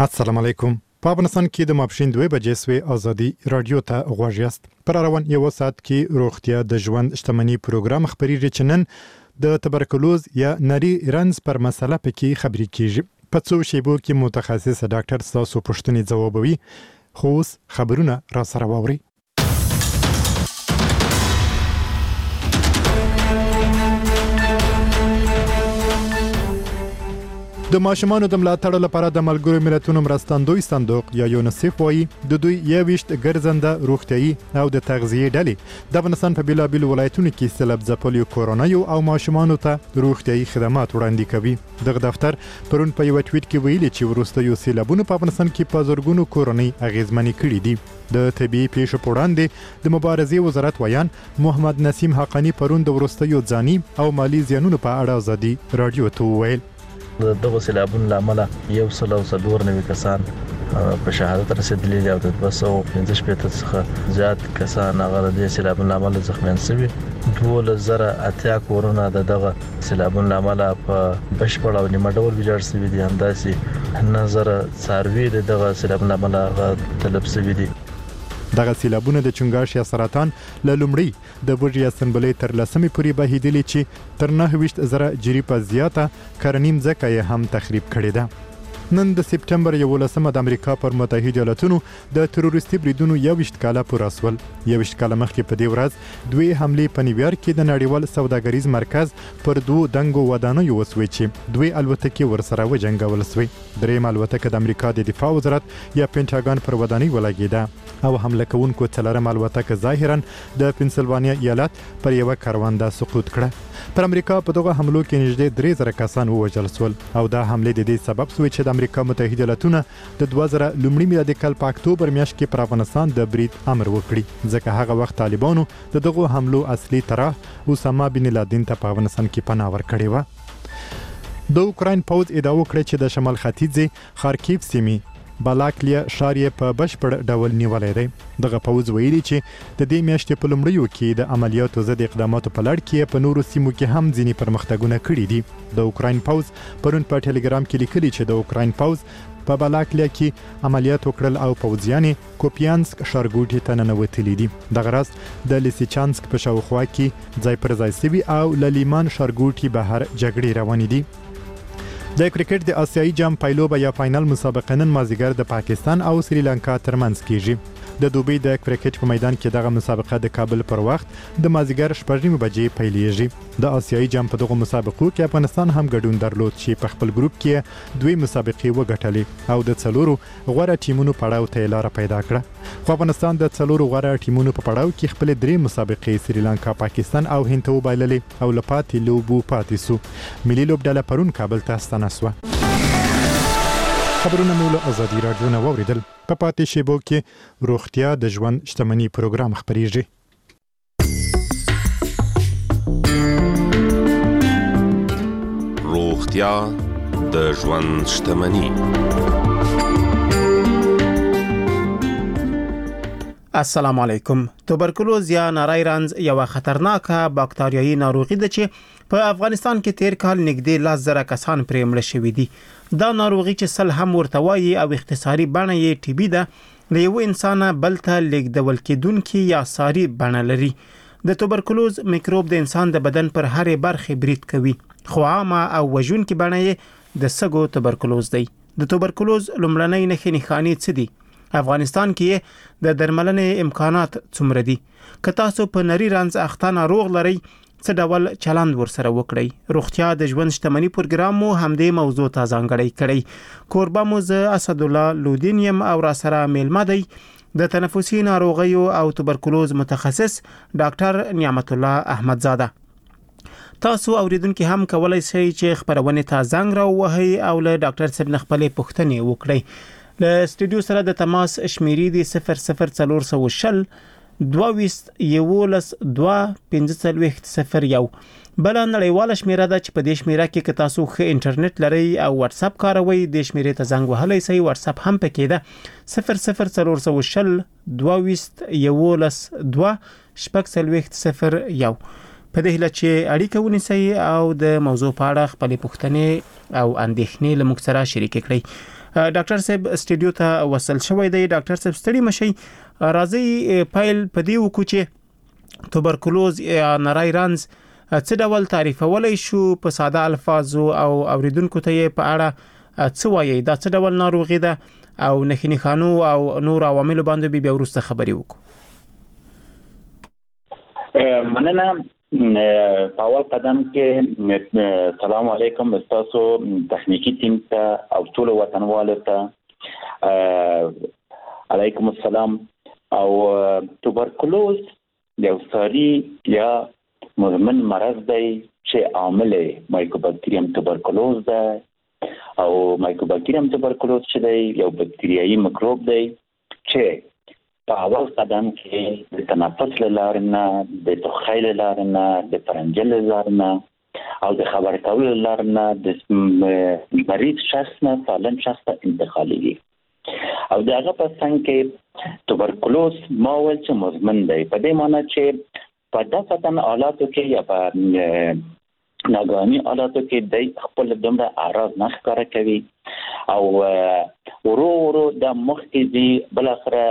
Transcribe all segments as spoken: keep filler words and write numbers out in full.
السلام علیکم. په افغانستان کې د ماپښین دوه بجې سوي ازادي رادیو ته غوږ یاست. پر روان یو ساعت کې روغتیا د ژوند شتمنۍ پروګرام خبري چنن د تبرکلوز یا نری رنز پر مسله پکې خبري کیږي. په څو شیبو کې متخصص ډاکټر تاسو پوښتنې ځوابوي. خو خبرونه را سره واوري. د ماشومانو د ملاتړ لپاره د ملګرو ملتونو مرستندوی صندوق یا یونیسف وايي د دوی یويشت ګرځنده روغتيایي او د تغذیه ډلې د افغانستان په بیلابیل ولایتونو کې سلب ځپلو کورونا یو او ماشومانو ته روغتيایي خدمات وړاندې کوي. دغه دفتر پرون په یو ټویټ کې ویلي چې وروسته یو سیلابونه په افغانستان کې په زورګونو کورونی اغیزمنې کړې دي. د طبي پیښو په وړاندې د مبارزې وزارت ویان محمد نسیم حقانی پرون د وروسته یو ځاني او مالی زیانونو په اړه ازادي رادیو ته وویل. دغه سیلابونو لامل یو سل او څلور نوي کسان په شهادت رسیدلي او د دوه سوه پنځه شپږ څخه زیات کسان هغه د سیلابونو لامل زخمیان شوي. دوه زره اتیا کورونه دغه سیلابونو لامل په بشپړ او نیمه ډول ویجاړ شوي دي. همداسې نظر څاروي دغه سیلابونو لامل تلف شوي دي. دغه سیلابونه د چنګاښ یا سرطان له لومړی د وجې اسمبلې تر لسمې پورې بهیدلې چې تر نهه ویشت زره جری په زیاته کرنیم ځکه یې هم تخریب کړې ده. نن د سپټمبر یولسمه د امریکا پر متحده ایالاتونو د تروریستي بریدونو یوویشت کاله پوره شول. یوویشت کاله مخکې په دې ورځ دوی حملې په نیویارک کې د نړیوال سوداګریز مرکز پر دوه دنګو ودانیو وسوي چې دوی الوتکې ورسره وجنګول شوې. درېیم الوتکه د امریکا د دفاع وزارت یا پینټاګون پر ودانۍ ولګېده او حمله کوونکو څلورم الوتکه ظاهرا د پنسلوانیا ایالت پر یو کاروانده سقوط کړه. پر امریکا په دغه حملو کې نږدې درې زره کسان ووژل شول او دا حمله د دې سبب شوې چې د امریکا متحده ایالاتونه د دوه زره لومړي میلادي کال په اکتوبر میاشت کې پر افغانستان د برید امر وکړي ځکه هغه وخت طالبانو د دغه حملو اصلي طرح اسامه بن لادن ته په افغانستان کې پناه ورکړې و. د اوکراین پوځ ادعا وکړه چې د شمال ختیځ خارکیف سیمې بالاکلیا ښار یې په بشپړ ډول نیولې دی. دغه پوځ ویلي چې د دې میاشتې په لومړیو کې د عملیاتو ضد اقداماتو په لړ کې په نورو سیمو کې هم ځینې پرمختګونه کړي دي. د اوکراین پوځ پرون په ټلګرام کې لیکلي چې د اوکراین پوځ په بالاکلیا کې عملیات وکړل او پوځیان کوپیانسک ښارګوټي ته ننوتلي دي. دغه راز د لیسیچانسک په شاوخوا کې ځای پر ځای سوي او للیمان ښارګوټي بهر جګړې روانې دي. د کرکټ د آسیایي جام پایلوبه یا فائنل مسابقه نن مازیګر د پاکستان او سریلانکا ترمنځ کیږي. د دوبۍ د کرکټ په میدان کې دغه مسابقه د کابل پر وخت د مازیګر شپږ نیمې بجې پیلېږي. د آسیایي جام په دغه مسابقو کې افغانستان هم ګډون درلود چې په خپل ګروپ کې دوی مسابقې وګټلې او د څلورو غوره ټیمونو پړاو ته لار پیدا کړه. خو افغانستان د څلورو غوره ټیمونو په پړاو کې خپل درې مسابقې سریلانکا، پاکستان او هند ته وبایللې او لپاتې لوبو پاتې سو. ملي لوبډله پرون کابل ته ستنه سوه. خبرونه مو له ازادي رادیو نه واوریدل. په پاتې شیبو کې روغتیا د ژوند شتمنۍ پروګرام خبريږي. روغتیا د ژوند شتمنۍ. السلام علیکم. توبرکلوز یا نری رنز یو خطرناکه باکتریایي ناروغي ده چې په افغانستان کې تیر کال نږدې لاس زره کسان پرې مړه شوي دي. دا ناروغي چې سل هم ورته وایي او اختصاري بڼه یې ټي بي ده، له یو انسان بل ته لیږدول کېدونکي یا ساري بڼه لري. د توبرکلوز میکروب د انسان د بدن پر هرې برخې برید کوي، خو عامه او وژونکې بڼه یې د سږو توبرکلوز دی. د توبرکلوز لومړنۍ نښې نښانې څه دي؟ افغانستان کې د درملنې امکانات څومره دي؟ که تاسو په نری رنز اخته ناروغ لرئ څه ډول چلند ورسره وکړئ؟ روغتیا د ژوند شتمنۍ پروګرام مو همدې موضوع ته ځانګړی کړی. کوربه مو زه اسدالله لودین یم او را سره میلمه دی د تنفسي ناروغیو او توبرکلوز متخصص ډاکټر نعمت الله احمدزاده. تاسو اوریدونکو هم کولای شئ چې خبرونه ته زنګ راووهئ او له ډاکټر صاحب نه خپلې پوښتنې وکړئ. له سټوډیو سره د تماس شمیرې دی صفر صفر څلور سوه شل دوه ویشت یولس دوه پنځه څلوېښت صفر یو. بل نړیواله شمیره ده چې په دې شمیره کې که تاسو ښه انټرنیټ لرئ او واتس اپ کاروئ د شمیرې ته زنګ وهلی شئ. واتس اپ هم پکې ده صفر صفر څلور سوه شل دوه ویشت یولس دوه شپږ څلوېښت صفر یو. په دې هیله چې اړیکه ونیسئ او د موضوع په اړه خپلې پوښتنې او اندېښنې له موږ سره شریکې کړئ. ډاکټر صاحب استډیو ته وصل شوی دی. ډاکټر صاحب ستړي مشي، راځي پیل پدې وکړو چې توبرکلوز یا نری رنز څه ډول تعریفولای شو په ساده الفاظو او اوریدونکو ته یې په اړه څه وایي، دا څه ډول ناروغي ده او نښې نښانو او نور عوامل باندې بیا وروسته خبرې وکړو. مننه. په اول قدم کې سلام علیکم تاسو تخنیکی ټیم ته او ټول وطنوالو ته علیکم السلام. او توبرکلوز یو ساري یا مزمن مرض دی چې عامل مایکوبکتریم توبرکلوز ده. او مایکوبکتریم توبرکلوز چې دی یو بکتریایي میکروب دی چې په اول قدم کې د تنفس له لارې نه، د ټوخي له لارې نه، د پرنجل له لارې نه او د خبرې کولو له لارې نه د مریض شخص نه سالم شخص ته انتقالېږي. او د هغه په څنګ کې توبرکلوز ما ویل چې مزمن دی، په دې معنی چې په دفتن حالاتو کې یا په ناګهاني حالاتو کې د خپل دومره اعراض نه ښکاره کوي او ورو ورو د مخکې دي بالاخره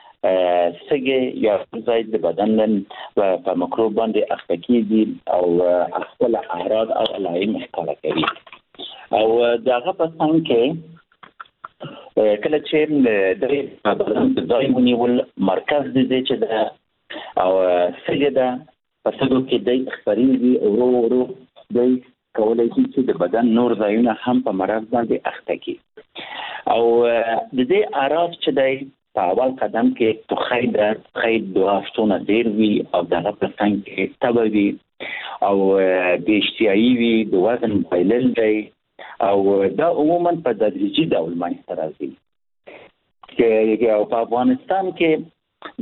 سګي یا ځای د بدن په میکروب باندې اخته کیږي او خپل اعراض او علائم ښکاره کوي. او دغه په څنګ کې کله چې د بدن د ځای ونیول مرکز دي چې د او سګي د په څنګه کې د خبرېږي ورو ورو د کولای شي چې د بدن نور ځایونه هم په مرض باندې اخته کړي. او د دې اعراض چې د په اول قدم کې ټوخی ده، ټوخی دوه هفتونه ډېر وي او دغه په څنګ کې تبه وي او بې اشتهایي وي، د وزن بایلل دی او دا عموما په تدریجي ډول منځته راځي. او په افغانستان کې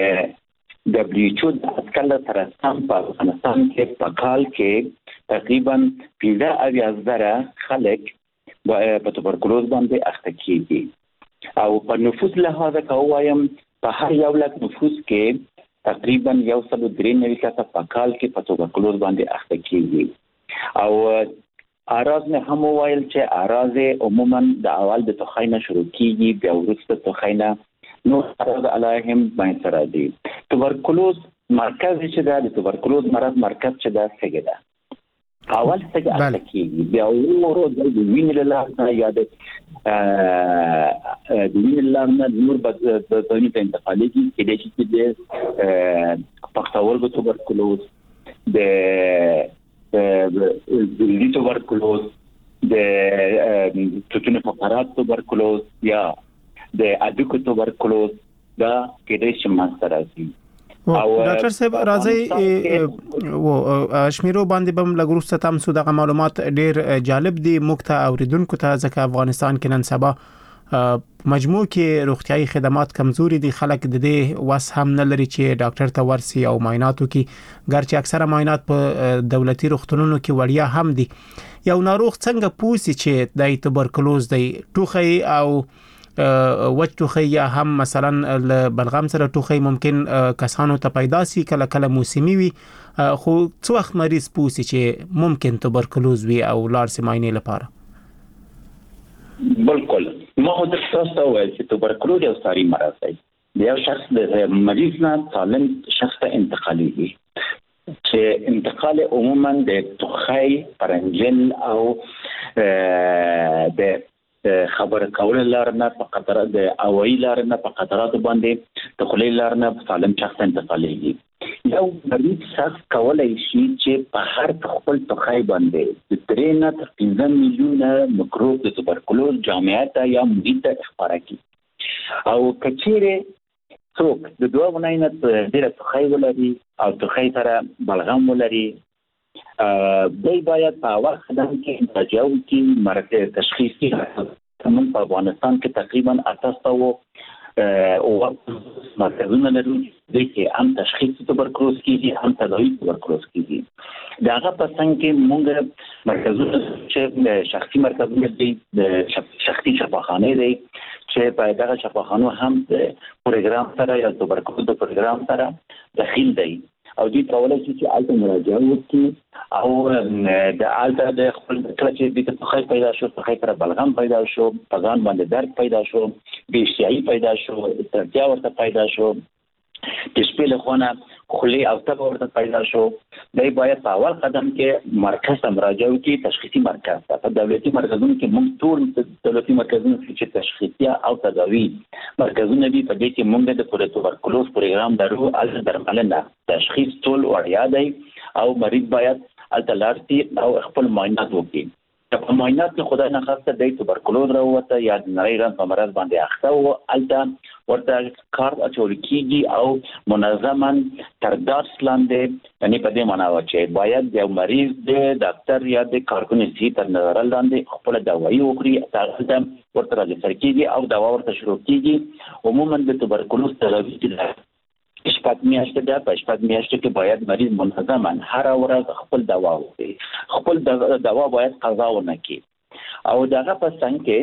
د دبلیو ایچ او د اټکل تر څنګ په افغانستان کې په کال کې تقریبا پنځه اویا زره خلک په توبرکلوز باندې اخته کیږي. او په نفوس لحاظه کوم په هر یو لک نفوس کې تقریبا یو سل درې نوي کسه په کال کې په توبرکلوز باندې اخته کیږي. او اعراض نه هم وایل چې اعراض عموما د اول د ټوخی نه شروع کیږي، بیا وروسته ټوخی نه نور اعراض علائم باندې سره دي. توبرکلوز مرکز چې دا د توبرکلوز مرض مرکز چې دا څنګه ده اول څنګه اخته کیږي، بیا ورو د وینې له لارې یا د د وینې له لارې نور به د ځینو ته انتقالېږي، کېدای شي چې د پښتورګو توبرکلوز، د زړي توبرکلوز، د ټوټونو فقرات توبرکلوز یا د هډوکو توبرکلوز دا کېدای شي منځته راځي. او ډاکټر صاحب راځي و شمیرو باندې بم لګروسته تام سو دغه معلومات ډیر جالب دي مخته اوریدونکو ته، ځکه افغانستان کې نن سبا مجموع کې روغتيایي خدمات کمزوري دي، خلک د دې وس هم نه لري چې ډاکټر ته ورسي او معایناتو کې ګرچې اکثره معاینات په دولتي روغتونونو کې وړیا هم دي. یو ناروغ څنګه پوسی چې د توبرکلوز دی، ټوخی او وچ ټوخی یا هم مثلا بلغم سره ټوخی ممکن کسانو ته پیدا سي، کله کله موسمي وي، خو څو وخت مریض پوسی چې ممکن توبرکلوز وي او لار سماینې لپاره؟ بالکل ما خو د تاسو وایي چې توبرکلوز یو ساري مرض دی، یو شخص د مریض نه سالم شخص ته انتقالېږي چې انتقال عموما د ټوخی، پرنجل او د خبر کول لارنه په قطرات د اوایي لارنه په قطرات باندې د خلې لارنه سالم شخص انتقالېږي. یو مریض شخص کولای شي چې په هر خپل ټوخی باندې د درې نه تر پنځه میلیونه میکروب د توبرکلوز جامعه ته یا محیط ته خپاره کړي. او کچېره څوک د دوه ونای نه ډېر ټوخی ولري او ټوخی سره بلغم ولري، دوی باید په اول قدم کې مراجعه وکړي، مرکز تشخیصي موږ په افغانستان کې تقریبا اته سوه او مرکزونه لرو چې هم تشخیص توبرکلوز کیږي هم تداوی توبرکلوز کیږي. دا هغه په څنګه کې موږ مرکزونه چې شخصي مرکزونه دي، د شخصي شفاخانه دي چې په دغه شفاخانو هم پروګرام سره یا توبرکلوز د پروګرام سره داخل دي او دوی کولای شي چې الته مراجعه وکړي او د الته د خپل کله چې د تخیل پیدا شو تخیل بلغم پیدا شو پزان باندې درد پیدا شو بیشتیایی پیدا شو ترتیا ورته پیدا شو د شپې له خونه خلی او تب ورته پیدا شو دای باید په اول قدم کې مرکز ته مراجعه وکړي تشخیصي مرکز ته په دولتي مرکزونو کې موږ ټول دولتي مرکزونو چې تشخیصي او تداوی مرکزونه دي په دې کې موږ د توبرکلوز پروګرام درو ال درملنه تشخیص ټول وړیا دی او مریض باید الته لاړ او خپل معاینات وکړي په معاینات کې خدای نه خاصه د توبرکلوز راوته یا د نری رنګ په مرض باندې اخته او الته ورته کارت اچول کیږي او منظما تر درس لاندې یعنی په دې معنا و چې باید د مریض د ډاکټر یا د کارکونې سي تر نظر لاندې خپل دوايي وکړي تاسو ورته راځي کیږي او دوا ورته شروع کیږي عموما د توبرکلوز تداوی کې شپږ میاشتې ده په شپږ میاشتې کې باید مریض منظما هر ورځ خپل دوا وکړي خپل دوا باید قضا ونه کړي او دغه په څنګه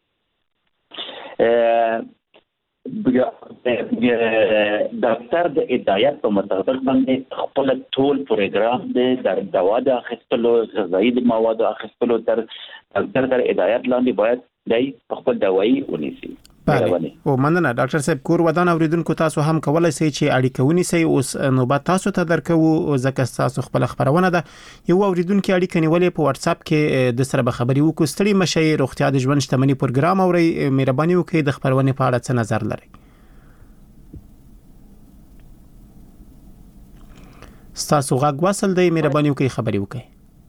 کې ډاکټر د هدایت په مطابق باندې خپل ټول پروګرام د دوا د اخیستلو غذایی مواد اخیستلو تر ډاکټر تر هدایت لاندې باید دای خپل دوايي ونیسي. بله او مننه ډاکټر صاحب کور ودان اوریدونکو تاسو هم کولای شئ چې اړیکه ونیسئ اوس نوبت تاسو ته درکو ځکه تاسو خپل خبرونه ده یو اوریدونکو اړیکه نیولې په واتس اپ کې د سره به خبري وکړو ستړي مشي روغتیا د ژوند شتمنۍ پروګرام اوري مهرباني وکړئ د خبرونه په اړه څه نظر لرئ تاسو غږ وصل دی مهرباني وکړئ خبري وکړئ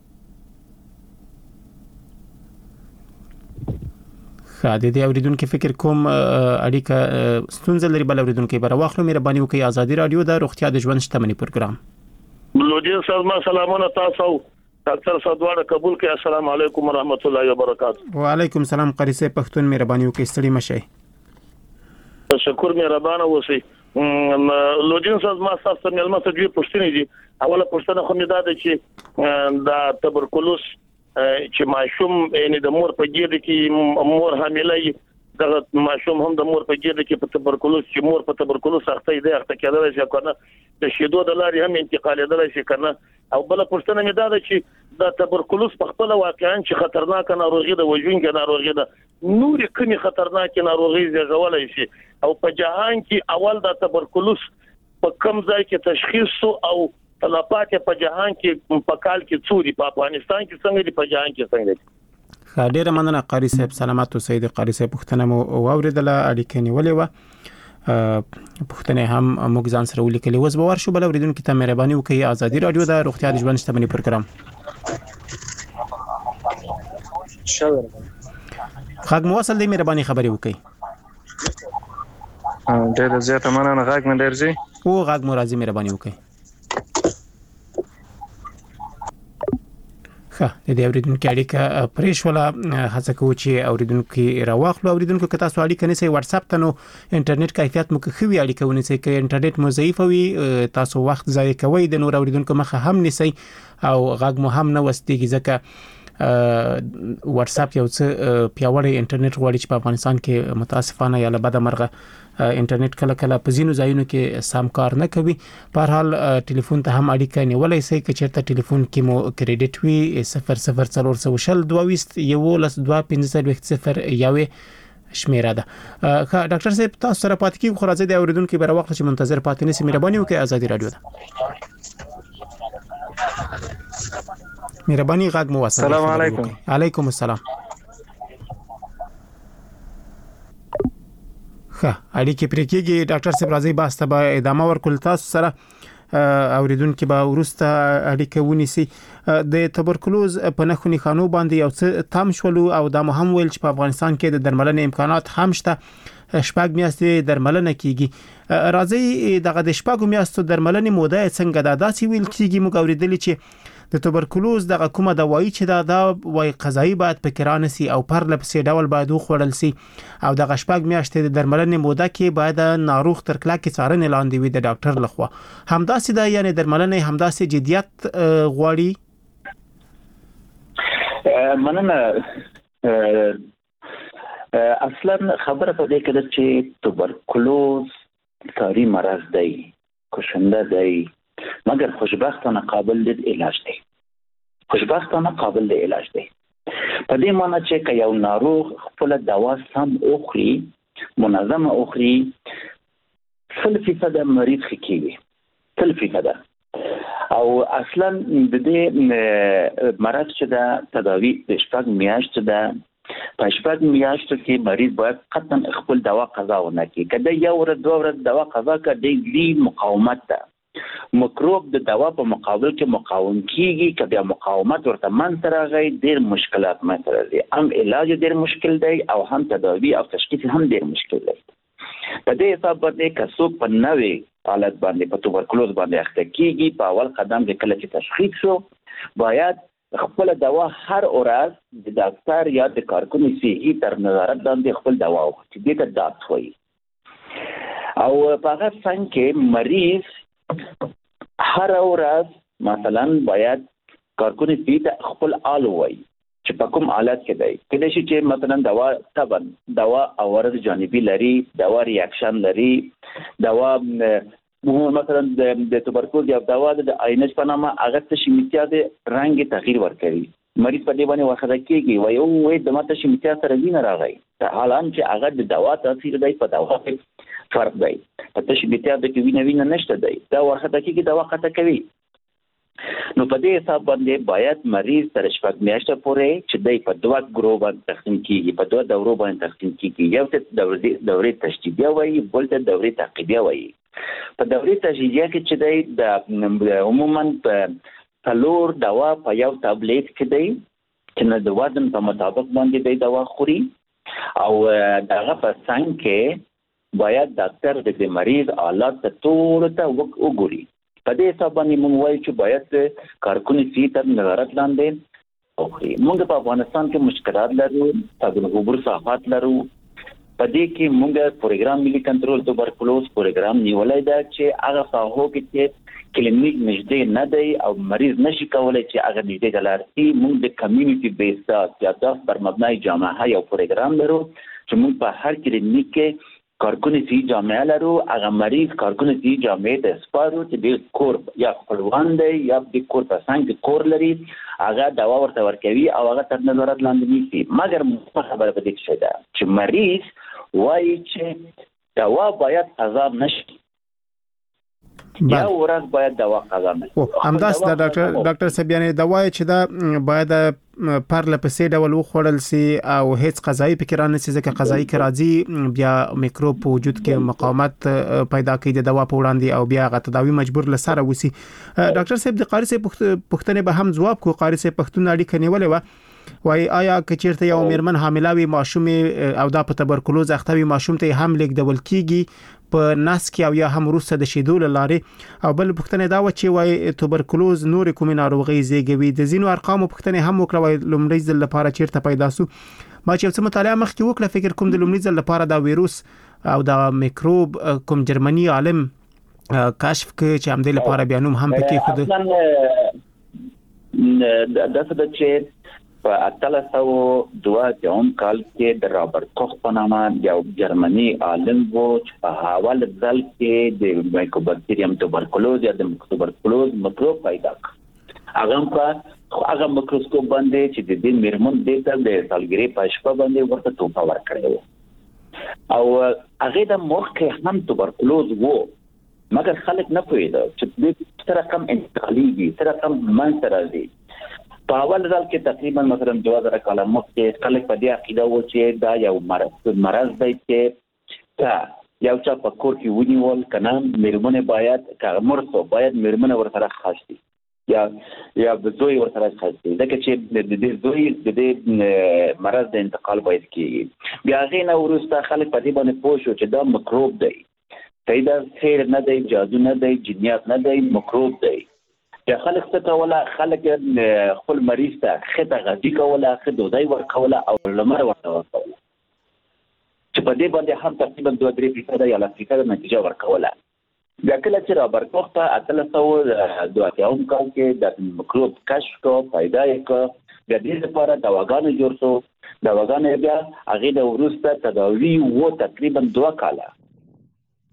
خاطر دې اوریدونکو فکر کوم اړیکه ستونزه لري بل اوریدونکو بر واخلو مهرباني وکړئ ازادي رادیو د روغتیا د ژوند شتمنۍ پروګرام لودي سلام سلامونه تاسو ډاکټر صدواره قبول کړئ السلام علیکم ورحمت الله وبرکاته وعلیکم السلام قاری صاحب پښتون مهرباني وکړئ ستړي مشئ شکر مهربانه اوسئ لودي صاحب ما تاسو ته ملمه ته جوړ پښتنې دي اوله پښتنه خو مې دا چې دا تبرکلوز چې ماشوم یعنی د مور په ګیډه کې مور حاملې د ماشوم هم د مور په ګیډه کې په تبرکلوز چې مور په تبرکلوز اخته دی اخته کېدل شي کنه د شیدو د لارې هم انتقالېدل شي کنه او بل پښتنه مې دا ده چې د تبرکلوز په خپل واقعا چې خطرناک ناروغي ده وژونکې ناروغي ده نور کومي خطرناک ناروغي زیږولای شي او په جهان کې اول د تبرکلوز په کم ځای کې تشخیص او تلفات په جهان کې په کال کې څوري په افغانستان کې څنګه دي په جهان کې څنګه دي خاطر مننه قاری صاحب سلامات اوسئ د قاری صاحب پښتنه مو اوریدله اړیکه نیولې و پښتنه هم موږ ځان سره ولیکلې وز باور شو بل اوریدونکو ته مهرباني وکړئ ازادي رادیو د روغتیا د ژوند شتمنۍ پروګرام خاګ مو وصل دی مهرباني خبري وکړئ ډېر زیاته مننه غاګ مې ډېر زی او غاګ مو راځي مهرباني وکړئ ښه د دې اوریدونکو اړیکه پریښوله هڅه کوو چې اوریدونکو راوخلو اوریدونکو که تاسو اړیکه نشئ واتس اپ ته نو انټرنیټ کیفیت مو خوي اړیکه ونیسئ که انټرنیټ مو ضعیف وي تاسو وخت ضایع کوئ د نور اوریدونکو مخه هم نیسئ او غږ مو هم نه وستېږي ځکه واتس اپ یو څه پیاوړی انټرنیټ غواړي چې په افغانستان کې متاسفانه یا له بده مرغه انټرنیټ کله کله په ځینو ځایونو کې سم کار نه کوي په هر حال ټلیفون ته هم اړیکه نیولای شئ که چیرته ټلیفون کې مو کریډټ وي صفر صفر څلور سوه شل دوه ویشت یو لس دوه پنځه څلوېښت صفر یوې شمیره ده ډاکټر صاحب تاسو سره پاتې کیږو خو راځي د اوریدونکو بر وخت چې منتظر پاتې نشئ مهرباني وکړئ ازادي رادیو ده مهرباني غږ مو وصل السلام علیکم علیکم السلام ښه اړیکې پرې کېږي ډاکټر صاحب راځي بحث ته به ادامه ورکول تاسو سره اوریدونکو به ورسته اړیکه ونیسي د تبرکلوز په نښو نښانو باندې یو څه تام شولو او دا مهم ویل چې په افغانستان کې د درملنې امکانات هم شته شپږ میاشتې درملنه کیږي راځي دغه د شپږ میاشتو درملنې موده څنګه دا داسې ویل کیږي موږ اوریدلی چې د تبرکلوز دغه کومه دوايي چې دا دا وای قضایي باید پکرانه سي او پر لپسې ډول باید خوړل سي او دغه شپږ میاشتې د درملنې موده کې باید ناروغ تر کلکې څارنې لاندې وي د ډاکټر لخوا همداسې دا یعنی درملنې همداسې جديت غواړي مننه اصلا خبره په دې کې ده چې تبرکلوز کاری مرض دی کوشنده دی مګر خوشبختانه قابل د علاج دی خوشبختانه قابل د علاج دی په دې معنی چې که یو ناروغ خپل دوا سم اخري منظمه اخري سل فیصد مریض ښه کیږي سل فیصد او اصلا د دې مرض چې دا تداوی د شپږ میاشتې ده په شپږ میاشتو کې مریض باید قطعا خپل دوا قضا ونه کړي کله یو ورځ دوه ورځې دوا قضا کړي د دې مقاومت ده مکروب د دوا په مقابل کې مقاوم کیږي کله مقاومت ورته منځ راغی ډېر مشکلات منځ راځي هم علاج ډېر مشکل دی او هم تداوی او تشخیص هم ډېر مشکل دی په دې حساب باندې که څوک په نوې حالت باندې په توبرکلوز باندې اخته کیږي په اول قدم کې کله چې تشخیص شو باید خپل دوا هر ورځ د ډاکټر یا د کارکونو صحي تر نظارت لاندې خپل دوا وخوري دې ته ډاکټر وایي او په هغه څنګه کې مریض هر ورځ مثلا باید کارکونو صحي ته خپل آل وایي چې په کوم حالت کې دی کله چې مثلا دوا تبن دوا اورد جانبي لري دوا ریاکشن لري دوا مثلا د توبرکلوز یا دوا د آینش په نامه هغه تشمیتیا د رنگ تغییر ورکوي مریض په دې باندې واخده کېږي وایي او وایي د ماته تشمیتیا سره وینه راغی حالان چې هغه د دوا تاثیر دی په دوا کې فرق دی په تشمیتیا د کې وینه وینه نشته دی دا واخده کېږي دوا قطع کوي نو په دې حساب باندې باید مریض تر شپږ میاشتې پورې چې دی په دوه ګروپ باندې تقسیم کیږي په دوه دورو باندې تقسیم کیږي یو ته دورې دورې تشدیدیه وایي بل ته دورې تعقیبیه وایي په دورې تشدیدیه کې چې دی د عموما په څلور دوا په یو ټابلیټ کې دی چې د وزن په مطابق باندې دی دوا خوري او دغه په څنګ کې باید ډاکټر د مریض حالات ټول ته وګوري په دې حساب باندې موږ وایو چې باید کارکونو صحي تر نظارت لاندې وخوري موږ په افغانستان کې مشکلات لرو د عبور صحافت لرو په دې کې موږ پروګرام ملي کنټرول توبرکلوز پروګرام نیولای دا چې هغه ساحو کې چې کلینیک نږدې نه دی او مریض نشي کولای چې هغه نږدې دلارتي موږ د کمیونټي بیس سیاست پر مبنای جامعه یو پروګرام لرو چې موږ په هر کلینیک کې کارکونو صحي جامعه لرو هغه مریض کارکونو صحي جامعه ته سپارو چې د کور یا خپلوان دی یا د کور په څنګ کور لري هغه دوا ورته ورکوي او هغه تر نظارت لاندې نیسي مګر خبره په دې څه ده چې مریض وایي چې دوا باید قضا نشي یا ورځ باید دوا قضا نشي همداس د ډاکټر ډاکټر صاحب یعنی دوا چې دا باید پر لپسې ډول وخوړل سي او هیڅ قضایي فکر نه سي ځکه قضایي کې راځي بیا میکروب په وجود کې مقاومت پیدا کوي د دوا په وړاندې او بیا غته تداوی مجبور لسره وسی ډاکټر صاحب د قاری صاحب پښتنه به هم جواب کو قاری صاحب پښتون اړیکه نیولې و وای آیا کچیرته یو میرمن حامله وي ماشوم او دا په تبرکلوز اخته وي ماشوم ته هم لیک ډول کیږي په ناس کې او یا هم روسه د شیدو لاره او بل پښتنه دا و چې وای تبرکلوز نور کومه ناروغي زیږوي د زینو ارقام پښتنه هم وکړوي لومړی ځل لپاره چیرته پیدا سو ما چې څه مطالعه مخکې وکړه فکر کوم د لومړي ځل لپاره دا وایروس او دا میکروب کوم جرمني عالم کشف کړ چې هم د لپاره بیانوم هم پکې خود دا څه د چې په اتلس سوه دوه اتیا کال کې د رابرټ کوخ په نامه یو جرمني عالم و چې په حواله ځل کې د مایکوبکټریم توبرکلوز یا د توبرکلوز میکروب پیدا کړ هغه په هغه میکروسکوپ باندې چې د دې میرمن د د سالګری په شپه باندې ورته توپا ورکړی او هغه د مخ کې هم توبرکلوز وو مګر خلک نه پوهیدل چې د څه رقم انتقالي دي څه رقم منځ راځي په اول ځل کې تقریبا مثلا دوه زره کاله مخکې خلک په دې عقیده و چې دا یو مرض مرض دی چې تا یو چا په کور کې ونیول کنه میرمنه باید کارمرسو باید میرمنه ورسره خاص یا یا د زوی ورسره خاص دي ځکه چې د دې زوی د دې مرض د انتقال باید کیږي بیا غینه ورسته خلک په دې باندې پوه شو چې دا میکروب دی پیدا خیر نه دی جادو نه دی جنیات نه دی میکروب دی یا خلک څه کوله خلک خپل مریض ته خطه غذی کوله خدودای ور کوله او لمر ورته ورکوله چې په دې باندې هم تقریبا دوه درې فیصد یا لس فیصد نتیجه ور کوله بیا کله چې رابرټ کوخ په اتلس سوه دوه اتیا کال کې د میکروب کشف کو پیدا یې د دې لپاره دواګانې جوړ شو دواګانې بیا هغه د ورسته تداوی وو تقریبا دوه کاله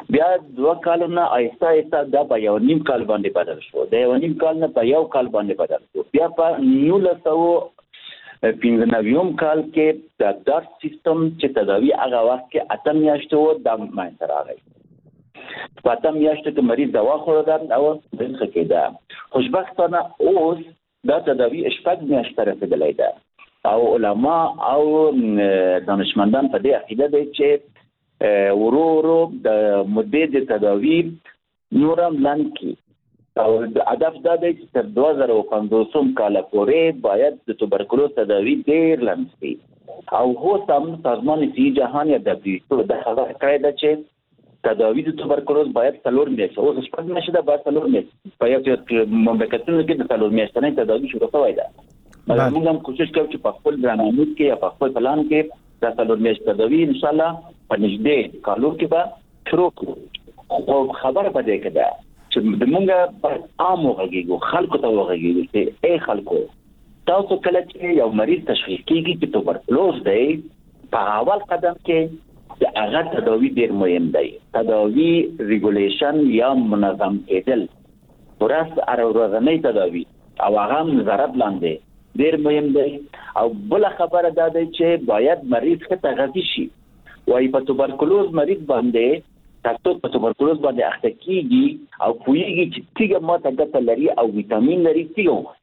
بیا دوه کالونه آیسته آیسته دا په یو نیم کال باندې بدل شو، د یو نیم کال نه په یو کال باندې بدل شو. بیا په نولس سوه پنځه نوي کال کې د دارت سیستم چې تداوی هغه وخت کې اته میاشتې و د منځته راغی. په اته میاشتو کې مریض دوا خوړه او دغه کېده. خوشبختانه اوس دا تداوی شپږ میاشتې رسیدلې ده او علما او دانشمندان په دې عقیده دي چې ورو ورو د مدې د تداوی نورم لاندې او هدف دا دی چې تر دوه زره پنځوس کال پورې باید د توبرکلوز تداوی ډیر لاندې شي او هو سم سازمان صحي جهان یا دبليو د خبره کړې ده چې تداوی د توبرکلوز باید څلور میاشتې اوس شپږ میاشتې ده باید څلور میاشتې په یو مملکتونو کې د څلور میاشتې تداوی شروع شوی ده. موږ هم کوشش کوو چې په خپل برنامه کې یا په خپل پلان کې د څلور میاشتې تداوی ان شاء الله په نږدې کالو کې به شروع کړو. خو خبره په دې کې ده چې د موږ عام وغږیږو، خلکو ته وغږیږو چې ای خلکو تاسو کله چې یو مریض تشخیص کیږي چې توبرکلوز دی په اول قدم کې د هغه تداوی ډیر مهم دی. تداوی ریګولیشن یا منظم کېدل ورس ارورغنۍ تداوی او هغه نظارت لاندې ډیر مهم دی. او بل خبره دا دی چې باید مریض ښه تغذیه شي. وای په توبرکلوز مریض باندې تاسو په توبرکلوز باندې اخته کیږي او پوهیږي چې تیګه ماته ګټه لري او ویټامین لري تیګه.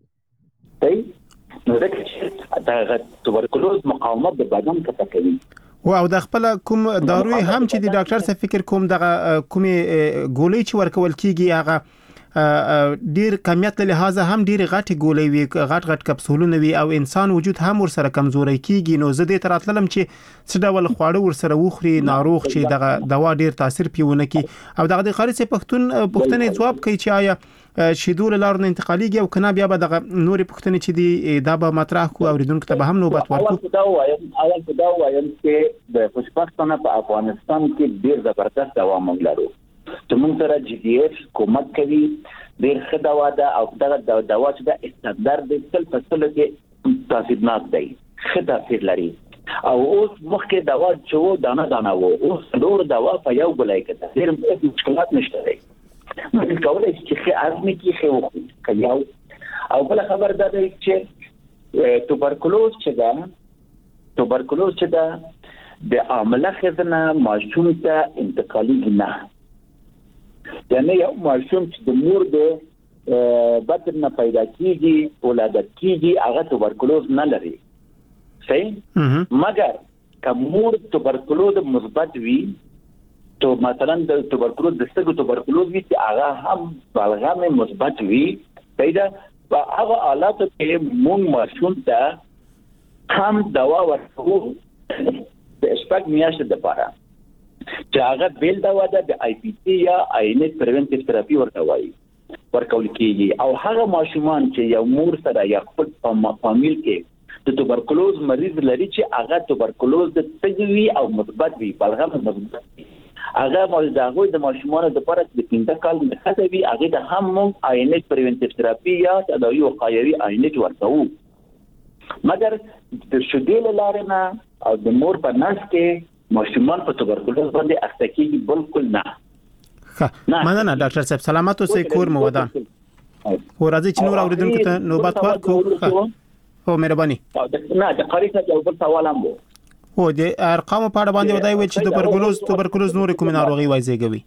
صحیح نو دا چې توبرکلوز مقاومت د بدن څخه کوي. او د خپل کوم داروی هم چې د ډاکټر څخه فکر کوم دغه کومې ګولۍ چې ورکول کیږي هغه ډیر کمیت له لحاظه هم ډیر غټي ګولې وي، غټ غټ کپسولونه وي او انسان وجود هم ور سره کمزوري کیږي. نو زه دې تراتلم چې څه ډول خواړه ور سره وخوري ناروغ چې دغه دوا ډیر تاثیر پیونه کی او دغه د خارجي پښتون پښتنې جواب کوي چې آیا شیدول لار نه انتقاليږي او کنا بیا به دغه نوري پښتنې چې دی دا به مطرح کو اوریدونکو ته به هم نوبت ورکو. اول دا وایم اول دا وایم چې د خوشبختانه په افغانستان کې ډیر زبردست دوا موږ لرو چې موږ سره جی ډي ایف کومک کوي، ډیر ښه دوا ده او دغه دوا چې د استاندار د سل فصل کې تاثیرناک دی، ښه تاثیر لري. او اوس مخکې دوا چې دانه دانه وو اوس ډور دوا په یو بلای کې ډیر مشکلات نشته دی. موږ کولای شو چې ښه ازمه کې ښه وکړو کياو. او بل خبر دا دی چې توبرکلوز چې دا توبرکلوز چې دا د عامله خزنه ماشوم ته انتقالي نه، یعنی یو ماشوم چې د مور د بطن نه پیدا کیږي ولادت کیږي هغه توبرکلوز نه لري. صحیح؟ مګر که مور توبرکلوز مثبت وي تو مثلا د توبرکلوز د سګو توبرکلوز وي چې هغه هم بلغم مثبت وي پیدا په هغه حالاتو کې مون ماشوم ته هم دوا ورکو د شپږ میاشتې لپاره چې هغه بیل دوا ده د آی پی سی یا آینټ پریونټیو تراپي ورکوي ورکول کیږي. او هغه ماشومان چې یو مور سره یا خپل فامیل کې د توبرکلوز مریض لري چې هغه توبرکلوز د تجوي او مثبت وي بلغم مثبت وي هغه مول دغه د ماشومان د لپاره د پنځه کال د خدوي هغه د هم آینټ پریونټیو تراپي یا تداوی وقایوي آینټ ورکوي. مګر د شډیل لارنه او د مور په نس کې ماشومان په توبرکلوز باندې اخته کیږي بالکل نه. ښه مننه ډاکټر صاحب، سلامات اوسئ، کور مو ودان. او راځي چې نور اوریدونکو ته نوبت ورکړو. او مهرباني نه د قاری څخه یو بل سوال هم وو. او د ارقام په اړه باندې ودای وي چې توبرکلوز توبرکلوز نور کوم ناروغي وای زیږوي.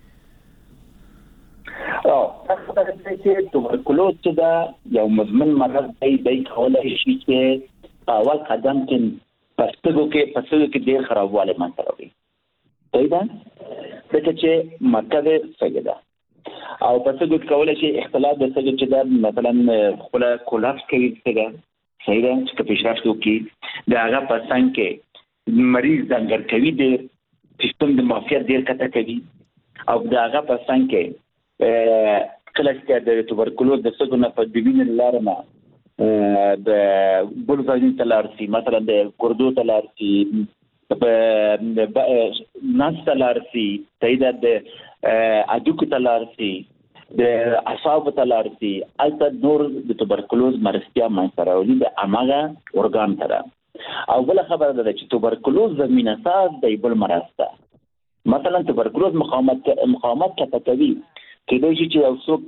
او تاسو ته چې توبرکلوز چې دا یو مزمن مرض دی د کولای شي چې اول قدم کې پښتو کې پښتو کې ډېر خرابواله مانته راوي. پیدا دغه چې مرکزه سګدا او پښتو کې کولای شي اختلاف د سګ چې دا مثلا خپل کولاپس کوي څنګه صحیح ده چې پیشرفت وکړي د هغه پسند کې مریض څنګه کوي د سیستم د معافیت ډېر کته کوي او د هغه پسند کې کله چې د توبرکلوز د سګو نه په دبین لارما د بولځین تلارسي مثلا د ګردو تلارسي په ناس تلارسي تایدا د اډوک تلارسي د اعصاب تلارسي البته نور د توبرکلوز مرستیا منځراولي د اماغه اورګان تر او بل خبره ده چې توبرکلوز زمينه ساز د بل مرسته مثلا تبرکلوز مقاومت مقاومت کوي کېدای شي چې یو څوک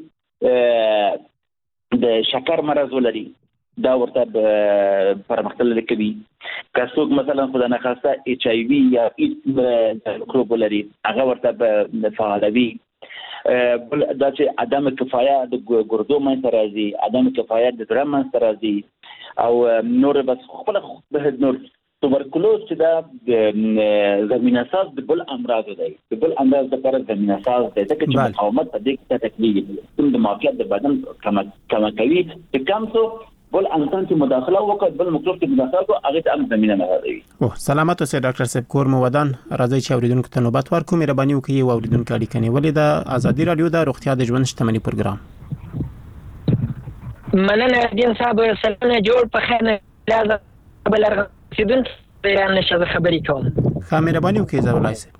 د شکر مرض ولري دا ورته پرمختللی کوي. که څوک مثلا خدای نخواسته ایچ آی وي یا ایډز میکروب ولري هغه ورته فعالوي. بل دا چې عدم کفایه د ګردو منځته راځي، عدم کفایه د زړه منځته راځي او نور بس خپل نور تبرکلوز چې دا زمینه ساز د بل امراض دی، د بل امراض لپاره زمینه ساز دی ځکه چې مقاومت په دې کې تکلیف د معافیت د بدن کم کم کوي چې کم څو بل انسان چې مداخله وکړي بل مکروب چې مداخله وکړي هغه ته هم زمينه نه راځي. او سلامت اوسئ ډاکټر صاحب کور مو ودان راځي چې اوریدونکو ته نوبت ورکوم. مهرباني وکړئ او اوریدونکو اړیکه نیولې د ازادي رادیو د روغتیا د ژوند شتمنۍ پروګرام. مننه دین صاحب سلامونه جوړ په خیر نه لازم بلر سیدون بیان نشه خبرې کوم. ښه مهرباني وکړئ زولای صاحب.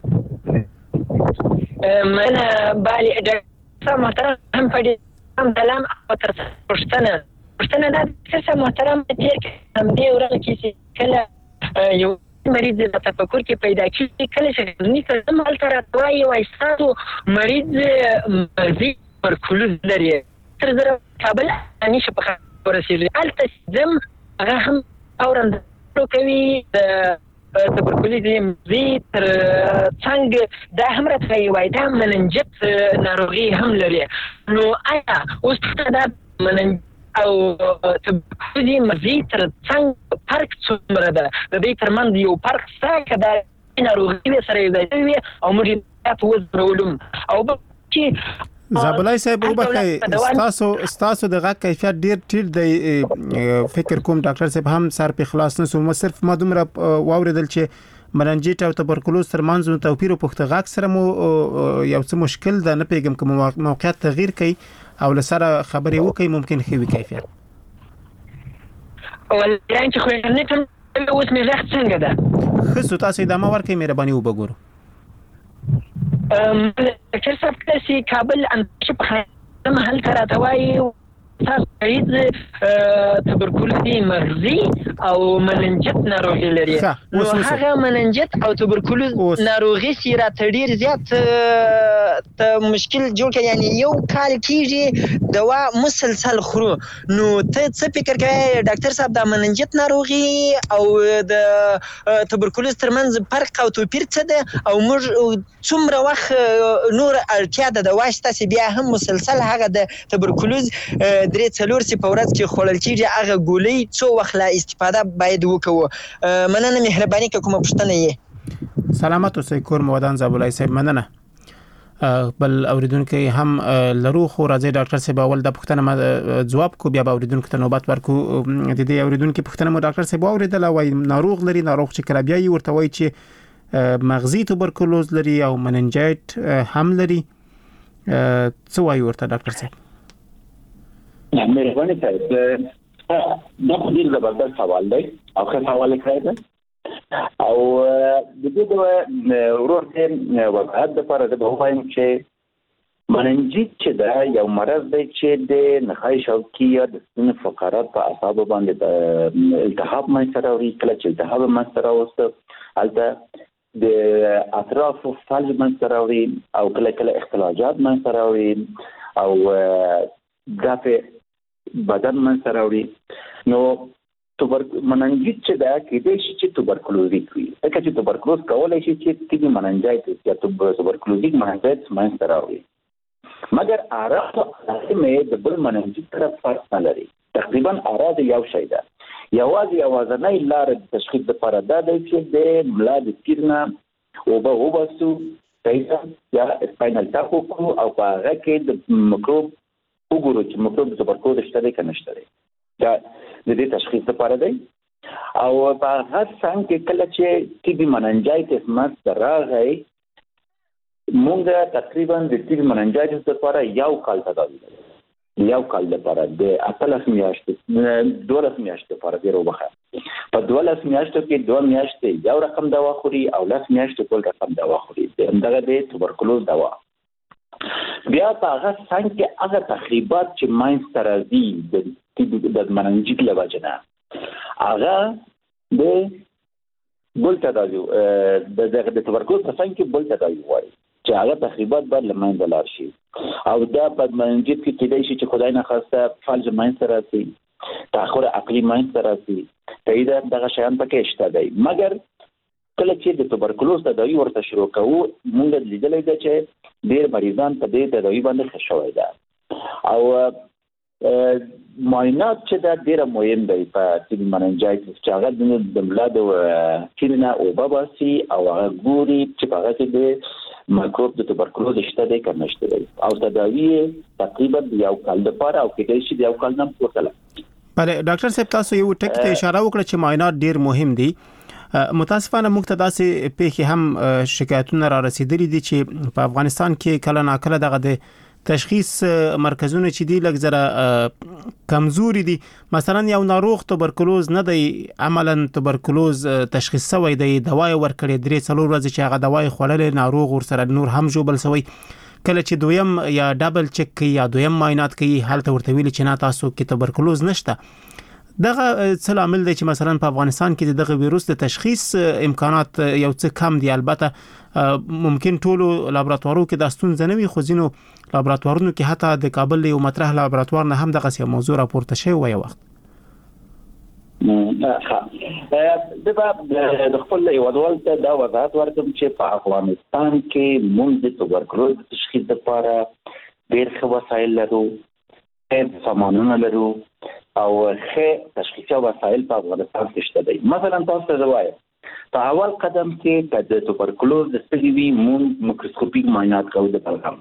مننه بالي ډاکټر محترم هم پدې هم سلام او تر پښتنه پښتنه دا څه محترم دې هم دې ورته کې کله یو مریض د تفکر کې پیدا کیږي کله چې ځنی کله مال تر توای وای ساتو مریض مرضی تبرکلوز لري تر زره کابل اني شپه ورسېږي الته زم هغه هم اورند کوي تبرکلوز مرضی تر څنګه دا هم راځي وای دا مننجت ناروغي هم لري. نو آیا اوس دا مننجت او تبرکلوز مرضی تر څنګه فرق څومره ده؟ د دې ترمنځ یو فرق څه کده ناروغي سره دی او موږ تاسو وزرولم او چې زابلای صاحب وبخای تاسو تاسو د غږ کیفیت ډیر ټیټ دی فکر کوم ډاکټر صاحب هم سر په خلاص نه سو صرف ما دومره واوریدل چې مننجیت او تبرکلوز ترمنځ توپیر او پخته غږ سره مو یو څه مشکل ده نه پیګم کوم موقعیت تغییر کوي او لسره خبرې وکي ممکن خوي کیفیت ولکه چې خو نه کوم اوس مې زخت څنګه ده خصو تاسو ادامه ورکړئ مهرباني وبګورو. ام چې څه په کابل ان چې په محل تراتوي تاسو مریض تبرکلوز مرضی او مننجت ناروغي لري. نو هغه مننجت او تبرکلوز ناروغي سیره تډیر زیات ته مشکل جوړ کړي یعنی یو کال کیږي دوا مسلسل خورو. نو ته څه فکر کوي ډاکټر صاحب د مننجت ناروغي او د تبرکلوز ترمنځ فرق او توپیر څه ده او موږ څومره وخت نور اړتیا ده د واسطه چې بیا هم مسلسل هغه د تبرکلوز درې څلور سي په ورځ کې خورل کیږي هغه ګولۍ څو وخت لا استفاده باید وکړو. مننه مهرباني کوم پښتنه یې. سلامت اوسئ کور مودان زابلای صاحب مننه. بل اوریدونکو هم لرو خو راځي ډاکټر صاحب اول د پښتنه جواب کو بیا به اوریدونکو ته نوبت ورکو. د دې اوریدونکو پښتنه مو ډاکټر صاحب اوریدل وای ناروغ لري ناروغ چې کړه بیا یې ورته وای چې مغزي تبرکلوز لري او مننجایت هم لري څه وای ورته ډاکټر صاحب؟ مهرباني صاحب دا خو ډیر زبردست سوال دی او ښه سوال کړی دی او د دې د ورور ته وضاحت لپاره د وایم چې مننجیت چې دا یو مرض دی چې د نخاع شوکي یا د ستوني فقرات په اعصابو باندې التهاب منځته راوړي. کله چې التهاب منځته راوسته هلته د اطرافو فلج منځته راوړي او کله کله اختلاجات منځته راوړي او دا په بدن منځته راوړي. نو مننجیت چې دا کېدای شي چې تبرکلوزیک وي ځکه چې تبرکلوز کولی شي چې تیږي مننجایتس یا تبرکلوزیک مننجایتس منځته راوړي مګر اعراض مې د بل مننجیت سره فرق نه لري. تقریبا اعراض یو شی ده. یوازې یوازینۍ لاره د تشخیص لپاره دا دی چې د ملا د تیر نه اوبه وباسو یا سپاینل تاپ وکړو او په هغه کې د مکروب وګورو چې مکروب د تبرکلوز شته دی که نشته دی. دا د دې تشخیص لپاره دی او په هر څنګ کې کله چې تیبي مننجایتس منځته راغی مونږ تقریبا د تیبي مننجایتس لپاره یو کال تداوي کوو. یو کال لپاره د اتلس میاشتې دولس میاشتې لپاره ډېر وبخښه په دولس میاشتو کې دوه میاشتې یو رقم دوا خوري او لس میاشتې بل رقم دوا خوري همدغه د تبرکلوز دوا. بیا په هغه څنګ کې هغه تخریبات چې منځته راځي د مننجیت له وجې نه هغه د بل تداوی د د تبرکلوز په څنګه کې بل تداوی وایي چې هغه تخریبات باید لمنځه لاړ شي او دا په منځ کې کېدای شي چې خدای نه خواسته فلج منځ راسي تاخر عقلي منځ راسي پیدا دغه شیان پکې شته دی مګر کله چې د تبرکلوز تداوی ورته شروع کوو موږ لیدلې ده چې ډېر مریضان په دې تداوی باندې ښه شوي ده او معاینات چې دا ډېر مهم دی په ټي بي مننجایتس چې هغه د ملا د کینه او باباسي او هغه ګوري چې هغه کې د مایکروب د تبرکلوز شته دی که نشته دی او تداوی تقریبا یو کال لپاره او کېدای شي د یو کال نه پورته لا بله ډاکټر صاحب تاسو یو ټکی ته اشاره وکړه چې معاینات ډېر مهم دي متاسفانه موږ ته داسې پیښې هم شکایتونه را رسیدلي دي چې په افغانستان کې کله ناکله دغه د تشخیص مرکزونه چې دی لږ زره کمزوري دي مثلا یو ناروغ تبرکلوز نه دی عملا تبرکلوز تشخیص شوی دی دوايي ورکړي درې څلور ورځې چې هغه دوايي خوړل ناروغ ورسره نور هم جوبل شوی کله چې دویم یا ډبل چک کوي یا دویم معاینات کوي حالت ورته ویل چې نه تاسو کې تبرکلوز نشته دغه څه عامل دی چې مثلا په افغانستان کې دغه ویروس د تشخیص امکانات یو څه کم دي البته ممکن ټولو لابراتوارو کې د ستونزې نه وي خو ځینو لابراتوارونو کې حتی د کابل یو مطرح لابراتوار نه هم دغه موضوع راپورته شوی و یو وخت د خپل یوادوال ته دا وضاحت ورکوم چې په افغانستان کې موږ د تبرکلوز تشخیص لپاره ډېر ښه وسایل لرو ډېر سامانونه لرو او ښه تشخیصي وسایل په افغانستان کې شته دي مثلا تاسو ته وایم په اول قدم کې د تبرکلوز د سږي موږ مایکروسکوپیک معاینات کوو د بلغم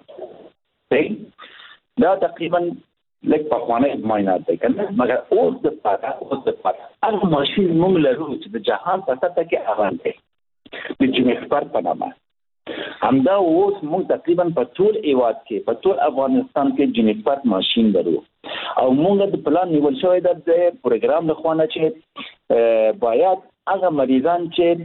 دا تقریبا لکه په خوانه معاینات دی کنه مګر اوس د پاره اوس د پاره هغه ماشين موږ لرو چې د جهان په سطح کې اغان دی د جینیکسپرت په نامه همدا اوس موږ تقریبا په ټول ایواد کې په ټول افغانستان کې جینیکسپرت ماشين لرو او موږ د پلان نیول شوی د پروګرام لخوانه چې باید هغه مریضان چې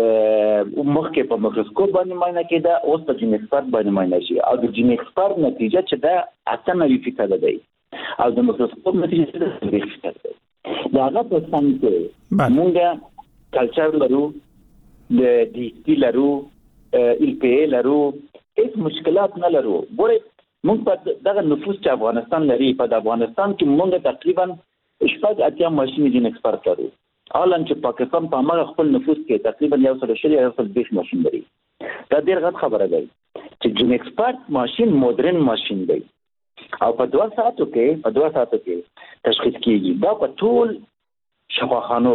مخکې په مایکروسکوپ باندې معاینه کېده اوس په جینیکسپرت باندې معاینه شي او د جینیکسپرت نتیجه چې دا اته نوي فیصد دی او د مایکروسکوپ نتیجه چې دا څلور فیصد دی دا هغه په څنګه کې موږ کلچر لرو د ډي ټي لرو ال پی ای لرو هیڅ مشکلات نه لرو ګوره موږ په دغه نفوس چې افغانستان لري په افغانستان کې موږ تقریبا شپږ اتیا ماشين جینیکسپرت لرو حالان چې پاکستان په هغه خپل نفوس کې تقریبا یو سل شل یو سل بیش ماشين لري دا ډېر غټ خبره ده چې جینیکسپرت ماشين مودرن ماشين دی او په دوه ساعتو کې په دوه ساعتو کې تشخیص کیږي دا په ټول شفاخانو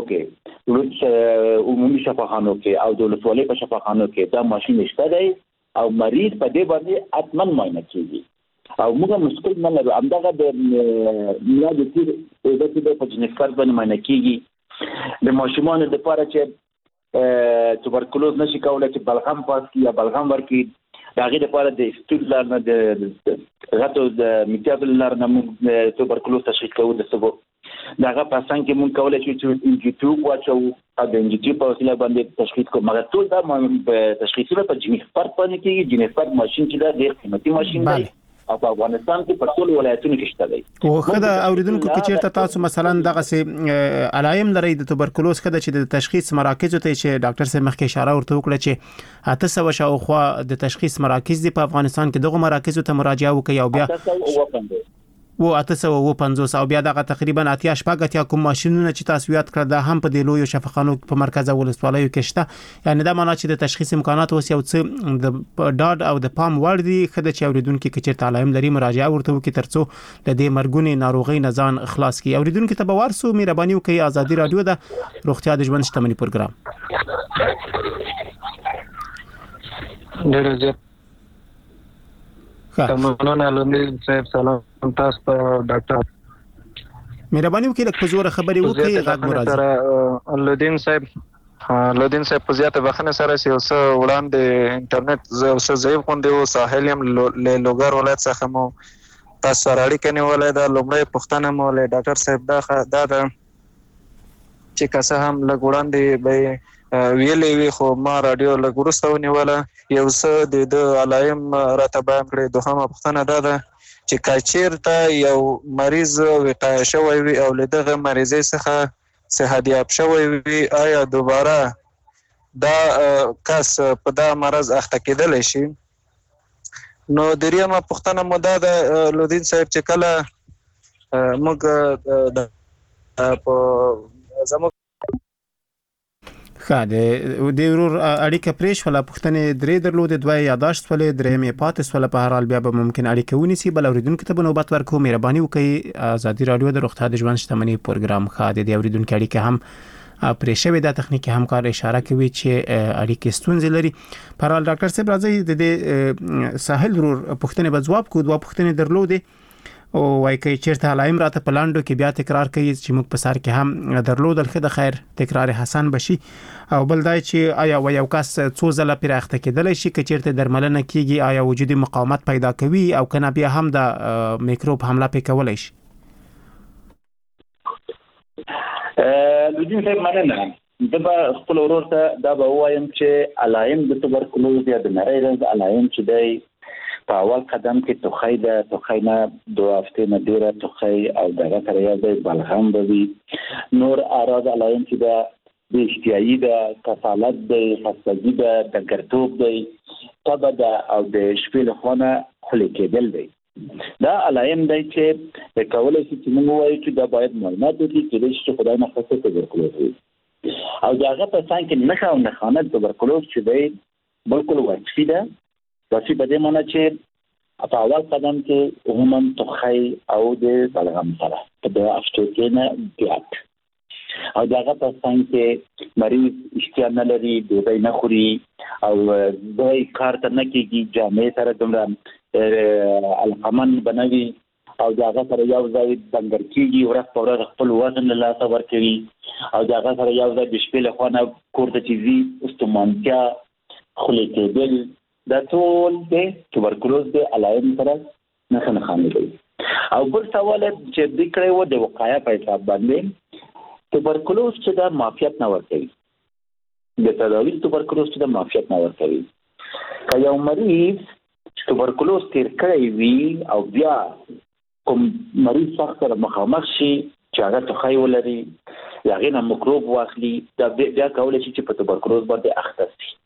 کې عمومي شفاخانو کې او د ولسوالۍ په شفاخانو کې دا ماشين شته دی او مریض په دې باندې اتمن معاینه کیږي او موږ مشکل نه لرو همدغه د ملا د تیر د دې په جینیکسپرت باندې معاینه کیږي د ماشومانو لپاره چې تبرکلوز نشي کولای چې بلغم پاس کی یا بلغم ورکی دا غي لپاره د استودلار نه د غټو د میټابل نه موږ تبرکلوز تشخیص کوو د سبب داغه پاسان کې موږ کولای شو چې انجیټیو واچو او د انجیټیو په وسیله باندې تشخیص کوو مګر ټول دا تشخیصي په جینیکسپرت باندې کې جینیکسپرت ماشين چې دا ډېر قیمتي ماشين دی او په افغانستان کې په ټول ولایتونو کې شته دی او خدای اوریدونکو کې چیرته تاسو مثلا دغه سي علایم لري د تبرکلوز خدای چې د تشخیص مراکز ته چې ډاکټر صاحب مخکې اشاره ورته وکړه چې اته سو شاوخوا د تشخیص مراکز دی په افغانستان کې دغه مراکز ته مراجعه وکړي او بیا و اته سو و پنځوس او بیا دغه تقریبا اتیا شپږ اتیا کوم ماشينونه چې تاسو یاد کړل دا هم په د لوی شفاخانو په مرکز ولسوالیو کې شته یعنی دا معنی چې د تشخیص امکانات اوس یو څه د ډاډ او د پام وړ دي خدای چې اوریدونکو کې چیرته علایم لري مراجعه ورته وکړي ترڅو د دې مرګونی ناروغي نه ځان خلاص کړي اوریدونکو ته به ورسو مهرباني وکړئ ازادي رادیو د روغتیا د ژوند شتمنۍ پروګرام ډېر زیات تمنونه لومړی صاحب سلام تاسو ته ډاکټر مهرباني وکړئ لکه زوره خبرې وکړئ غږ مراد لودین صاحب لودین صاحب په زیاته بخنه سره سي اوس وړاندې انټرنیټ زه اوس ضعیف غونډه او ساحل يم له لوګر ولایت څخه مو تاسو سره اړیکه نیولې ده لومړی پښتنه مو له ډاکټر صاحب دا دا چې کاسه هم له وړاندې به ویلې وی خو ما رادیو لګورسته ونیوله یو څه د علایم راته بیان کړی دوهمه پوښتنه دا ده چې کچیر ته یو مریض وقایه شوی وي او له دغه مریضۍ څخه صحت یاب شوی وي آیا دوباره دا کس په دا مرض اخته کېدلی شي. نو دریمه پوښتنه مو دا ده لودین صاحب چې کله موږ په زموږ ښه د د ورور اړیکه پرې شوله، پوښتنې درې درلودې، دوه یاداشت شولې، درېیم پاتې شوله. په هر حال بیا به ممکن اړیکه ونیسي. بل اورېدونکو ته به نوبت ورکړو. مهرباني وکړئ ازادي راډیو د روغتیا د ژوند شتمني پروګرام ښه د دې اورېدونکو اړیکه هم پرې شوې ده. تخنیکي همکار اشاره کوي چې اړیکې ستونزې لري. په هر حال ډاکټر صاحب راځي د دې ساحل ورور پوښتنې به ځواب کو. دوه پوښتنې درلودې او وای کوي چیرته علایم راته پلاندو کې بیا تکرار کوي چې موږ په سر کې هم درلودل. خو د خیر تکرار حسن بشي. او بل دای چې آیا و یو کس څو ځله پر اخته کېدلی شي چې چیرته درملنه کیږي، آیا وجودي مقاومت پیدا کوي او کنه بیا هم د میکروب حمله پې کولای شي؟ لودین صاحب مننه. د به خپل ورور ته دا به وایم چې علایم د توبرکلوز یا د نری رنځ علایم چې دی په اول قدم کې توخی ده، توخی نه دوه هفتې نه ډېره توخی او دغه سره یو ځای بلغم به وي. نور اعراض علایم چې ده د اشتهایي ده، کسالت دی، خستګي ده، ډنګرتوب دی، تبه ده او د شپې له خوا نه خولې کېدل دی. دا علایم دی چې کولی شي چې موږ ووایو چې دا باید معاینات وکړي، کېدای شي چې خدای نخواسته توبرکلوز وي. او د هغه په څنګ کې نښه او نښانه توبرکلوز چې دی بالکل وصفي ده. وصفي په دې معنی چې په اول قدم کې عموما توخی او د بلغم سره په د هفتو کې نه زیات، او د هغه په څنګ کې مریض اشتها نه لري، ډوډۍ نه خوري او دوی کار ته نه کېږي، جامې سره دومره القمن بنوي او د هغه سره یو ځای ډنګر کېږي، ورځ په ورځ خپل وزن له لاسه ورکوي او د هغه سره یو ځای د شپې له خوا نه کور ته چې ځي ستومانتیا، خولې کېدل، دا ټول د توبرکلوز د علایم سره نښه نښانې دي. او بل سوال چې دوی کړی و د وقایه په حساب باندې توبرکلوز چې دا معافیت نه ورکوي، د تداوی توبرکلوز چې دا معافیت نه ورکوي. که یو مریض توبرکلوز تیر کړی وي او بیا کوم مریض سخت سره مخامخ شي چې هغه توخی ولري، د هغې نه میکروب واخلي، دا بیا کولی شي چې په توبرکلوز باندې اخته شي.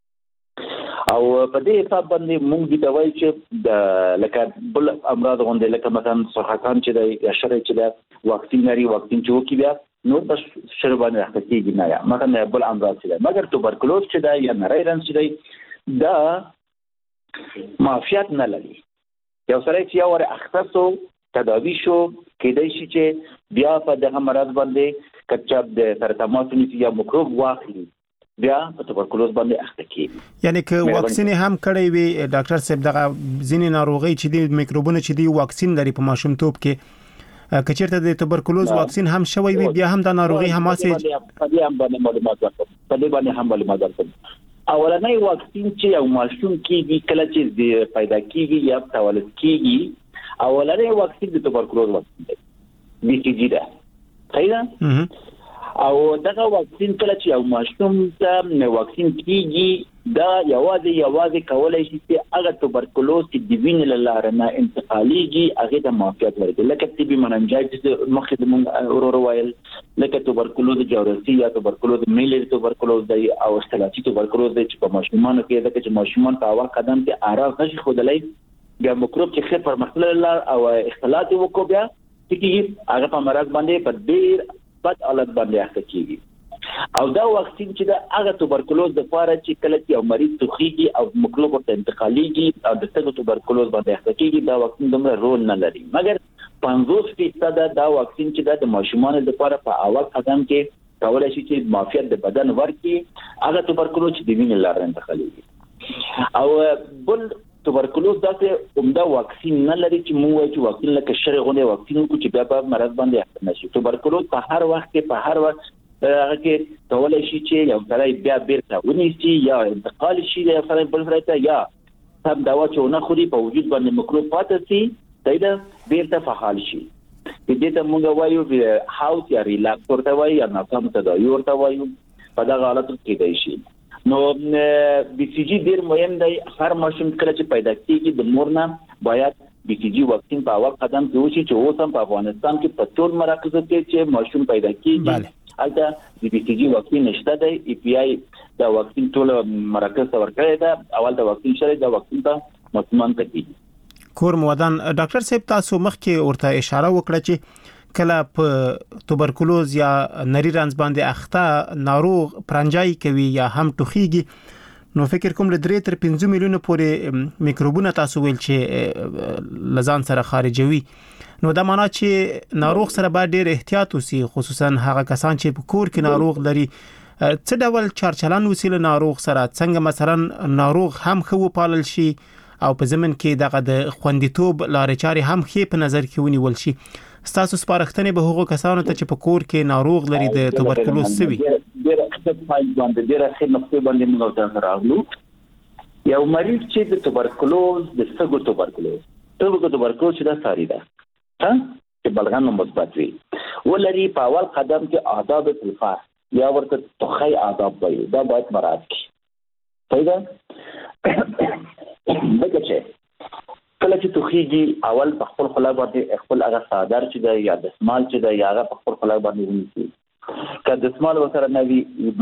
او په دې حساب باندې موږ دې ته وایو چې د لکه بل امراض غوندې لکه مثلا سرطان چې دی یا شری چې دی واکسین لري، واکسین چې وکړي بیا نور په شر باندې اخته کېږي نه، یا مثلا بل امراض چې دی. مګر توبرکلوز چې دی یا نری رنځ چې دی دا معافیت نه لري. یو سړی چې یو وارې اخته شو، تداوي شو، کېدای شي چې بیا په دغه مرض باندې که چا د سره تماس ونیسي یا میکروب واخلي، بیا په توبرکلوز باندې اخته کېږي. یعنی که واکسین هم کړی وي ډاکټر صاحب، دغه ځینې ناروغۍ چې دي میکروبونه چې دي واکسین لري په ماشومتوب کې، که چېرته د توبرکلوز واکسین هم شوی وي بیا هم دا ناروغي هماسې په دې هم باندې معلومات ورکړم په دې باندې هم معلومات ورکړم. اولنۍ واکسین چې یو ماشوم کېږي کله چې پیدا کېږي یا تولد کېږي، اولنۍ واکسین د توبرکلوز واکسین دی، بي سي جي ده. صحیح ده؟ او دغه واکسین کله چې یو ماشوم ته واکسین کېږي، دا یوازې یوازې کولی شي چې هغه توبرکلوز چې د وینې له لارې نه انتقالېږي هغې ته معافیت ورکړي، لکه طبي مننجایټس مخکې زموږ ورور ویل، لکه توبرکلوز جورسي یا توبرکلوز میلر توبرکلوز دی او اختلافي توبرکلوز دی چې په ماشومانو کې ځکه چې ماشومان په اول قدم کې اعراض نشي ښودلی، بیا میکروب چې ښه پرمختللی لار او اختلاط یې وکړو، بیا څه کېږي هغه په مرض باندې په ډېر بد حالت باندې اخته کېږي. او دا واکسین چې دا هغه توبرکلوز د پاره چې کله چې یو مریض توخیږي او میکروب ورته انتقالېږي او د څه توبرکلوز باندې اخته کېږي، دا واکسین دومره رول نه لري. مګر پنځوس فیصد دا واکسین چې دا د ماشومانو لپاره په اول قدم کې کولی شي چې معافیت د بدن ورکړي، هغه توبرکلوز چې د وینې لارې انتقالېږي. او بل توبرکلوز داسې عمده واکسین نه لري چې موږ وایو چې واکسین لکه شری غوندې واکسین وکړو چې بیا په مرض باندې اخته نه شي. توبرکلوز په هر وخت کې په هر وخت هغه کې کولی شي چې یو سړی بیا بیرته ونیسي یا انتقال شي یو سړی بل سړی ته، یا سم دوا چې ونه خوري په وجود باندې میکروب پاتې شي، صحیح ده، بیرته فعال شي. دې ته موږ وایو هاوس یا ریلاکس ورته وایو یا ناسم تداوي ورته وایو. په دغه حالت کې کېدای شي. نو بي سي جي ډېر مهم دی. هر ماشوم کله چې پیدا کېږي د مور نه باید بي سي جي واکسین په اول قدم کې وشي، چې اوس هم په افغانستان کې په ټول مراکزو کې چې ماشوم پیدا کېږي هلته د بي سي جي واکسین نشته دی. ای پی آی دا واکسین ټول مراکز ته ورکړی دا اول د واکسین شری دا واکسین ته مسلمان کوي. کور مودان ډاکټر صاحب تاسو مخکې ورته اشاره وکړه چې کله په توبرکلوز یا نری رنځ باندې اخته ناروغ پرنجای کوي یا هم ټوخیږي نو فکر کوم ل درې تر پنځه میلیونه پورې میکروبونه تاسو ویل چې لزان سره خارجوي نو دا معنی چې ناروغ سره باید ډېر احتیاط وسی خصوصا هغه کسان چې په کور کې ناروغ لري څه ډول چارچلان وسیله ناروغ سره څنګه مثلا ناروغ هم خو پالل شي او په زمن کې دغه د خوندیتوب لارې چارې هم خې په نظر کې ونیول شي. ستاسو سپارښتنې به هغو کسانو ته چې په کور کې ناروغ لري د توبرکلوز سوي ډېر اکثر پاین باندې ډېر اخر نقطې باندې موږ ته راغلو. یو مریض چې د توبرکلوز د سګو توبرکلوز ټول توبرکلوز چې دا ساري ده ها چې بلغم مثبت وي ولري په اول قدم کې آداب الفا یا ورته توخی آداب وي دا باید مراعات کړي. پیدا بګه چې کله چې توخیږي اول په خپل خلا باندې خپل هغه صادر چې دا یا د سمال چې دا یا هغه په خپل خلا باندې ونیسي که د سمال وسره نوي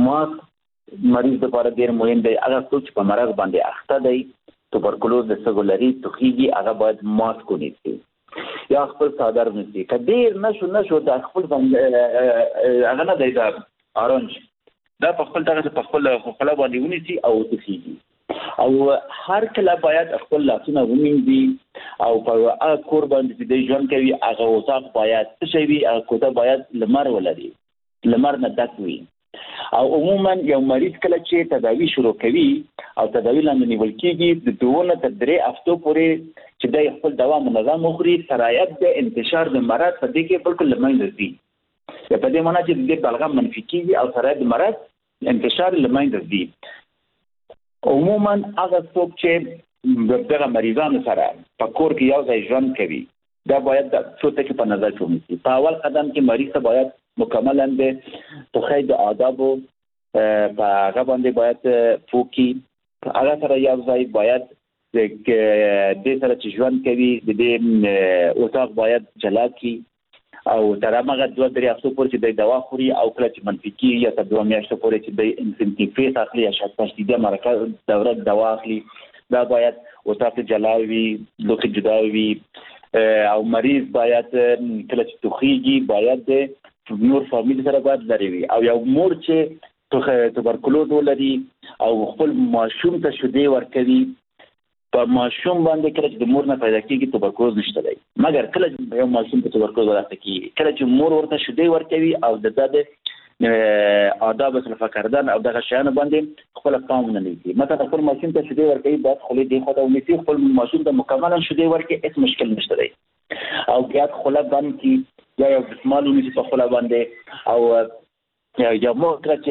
ماسک مریض لپاره ډیر مهم دی. هغه څوک چې په مرض باندې اخته دی توبرکلوز د سږو لري توخیږي هغه باید ماسک ونیسي یا خپل صادر ونیسي. که ډیر نشو نشو د خپل باندې هغه نه دی دا اورنج دا په خپل دغه په خپل خلا باندې ونیسي او توخیږي او هر کله باید خپل لاسونه ومینځي او په کور باندې د ژوند کوي هغه اوساق باید څه وي هغه کوته باید لمر ولري لمر نه ډک وي او عموما یو مریض کله چې تداوی شروع کوي او تداوی لاندې نیول کېږي د دوه تر درې هفتو پورې چې د خپل دوا منظم مخري سرایت د انتشار د مرض په دې کې بالکل لمنځه ځي په دې معنی چې د بلغم منفي کېږي او سرایت د مرض انتشار لمنځه ځي. عموما هغه څوک چې دغه مریضانو سره په کور کې یو ځای ژوند کوي دا باید د څو ټکي په نظر کې ونیسي. په اول قدم کې مریض ته باید مکملا د توخی د آدابو په هغه باندې باید فوکي هغه سره یو ځای باید د دې سره چې ژوند کوي د دې اوساق باید جلا کی او تر هغه دوه درې هفتو پورې چې د دوا خوري او کله چې منفي کېږي یا تر دوه میاشتو پورې چې د انسنټیفیس اخلي یا شاید تشدیده مرکز دوره دوا اخلي دا باید اوساق جلا وي لوخي جدا وي او مریض باید کله چې توخیږي باید د نور فامیل سره باید لري وي او یو مور چې توبرکلوز ولري او خپل ماشوم ته شیدې ورکوي په ماشوم باندې کله چې د مور نه پیدا کېږي توبرکلوز نشته دی مګر کله چې یو ماشوم په توبرکلوز راځي کېږي کله چې مور ورته شیدې ورکوي او د د آداب صرف کردن او دغه شیانو باندې خپل پام نه لګي مثلا خپل ماشوم ته شیدې ورکوي باید خولې دی خو دا ونیسي خپل ماشوم ته مکملا شیدې ورکوي هیڅ مشکل نشته دی او بیا خوله باندې کی یا یو دسمال ونیسي په خوله باندې او یا مور کله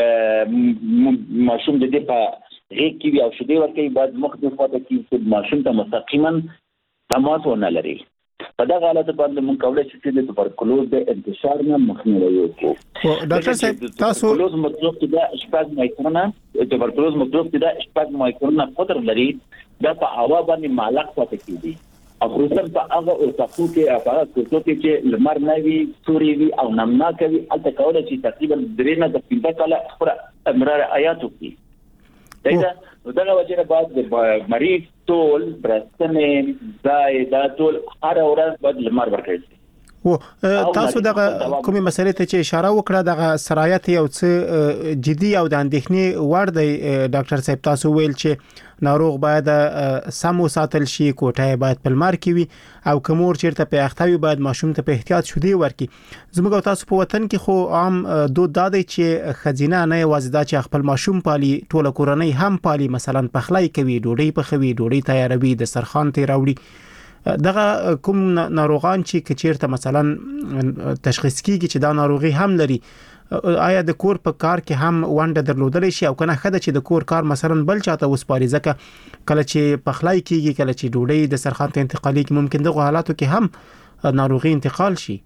چې ماشوم د دې په غیږ کې وي او شیدې ورکوي باید مخکې خواته کې چې ماشوم ته مستقیما تماس ونه لري. په دغه حالت باندې موږ کولی شو چې د توبرکلوز د انتشار نه مخنیوی وکړو. ډاکټر صاحب تاسو توبرکلوز مطلب چې دا شپږ مایکرونه توبرکلوز مطلب چې دا شپږ مایکرونه قطر لري دا په هوا باندې معلق پاتې کېږي او خصوصا په هغه اوساقو کې هغه کوڅو کې چې لمر نه وي سوري وي او نمناک وي هلته کولی شي تقریبا درې نه د پنځه کاله خپله امرار آیات وکړي. دا نو دغه وجه بعد د مریض ټول برستنې ځای دا ټول هر ورځ باید لمر ورکړي. او تاسو دغه کومې مسلې ته چې اشاره وکړه دغه سرایت یو څه جدي او د اندېښنې وړ دی ډاکټر صاحب تاسو ویل چې ناروغ باید سم وساتل شي کوټه باید په لمر کې وي او کومور چیرته په اختاوي باید ماشوم ته په احتیاط شودي ورکي. زموږ تاسو په وطن کې خو عام دود دادی چې خزینه نه یوازې دا چې خپل ماشوم پالي ټوله کورنۍ هم پالي مثلا پخلای کوي ډوډۍ پخوي ډوډۍ تیاروي د سرخان ته راوړي. دغه کوم ناروغان چې کچیرته مثلا تشخیص کیږي چې دا ناروغي هم لري آیا د کور په کار کې هم وانډه درلودل شي او کنه خدای چې د کور کار مثلا بل چاته وسپاري ځکه کله چې پخلای کیږي کله چې ډوډۍ د سرخان ته انتقالي کی ممکن دغه حالاتو کې هم ناروغي انتقال شي.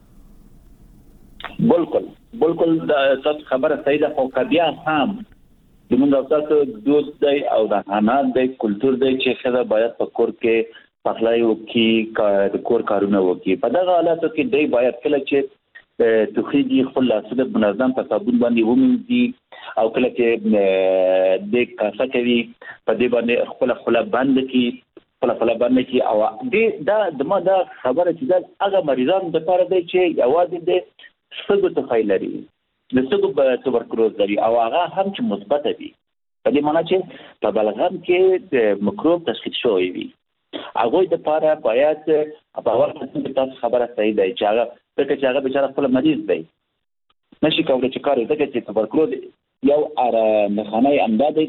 بالکل بالکل تاسو خبره صحیح ده خو کبیا هم د موږ تاسو دوست دی او د حنان دی کلچر دی چې خدای باید په کور کې پخلای وکي د کور کارونه وکي. په دغه حالاتو کې دی باید کله چې توخیږي خپل لاسونه منظم په صابون باندې ومینځي او کله چې د کاسه کوي په دې باندې خپل خپل بند کی خپل خپل باندې کی او دې دا د ما دا خبره چې دا هغه مریضان د لپاره دی چې یوازې د سګو توخی لري د سګو توبرکلوز لري او هغه هم چې مثبت وي په دې معنی چې په بلغم کې د میکروب تشخیص شوی وي هغه د لپاره باید په اول کې تاسو خبره صحیح دی چې هغه څنګه چې هغه بچاره خپل مریض دی نشي کولای چې کار وکړي چې توبرکلوز یو اره مخانه اندازه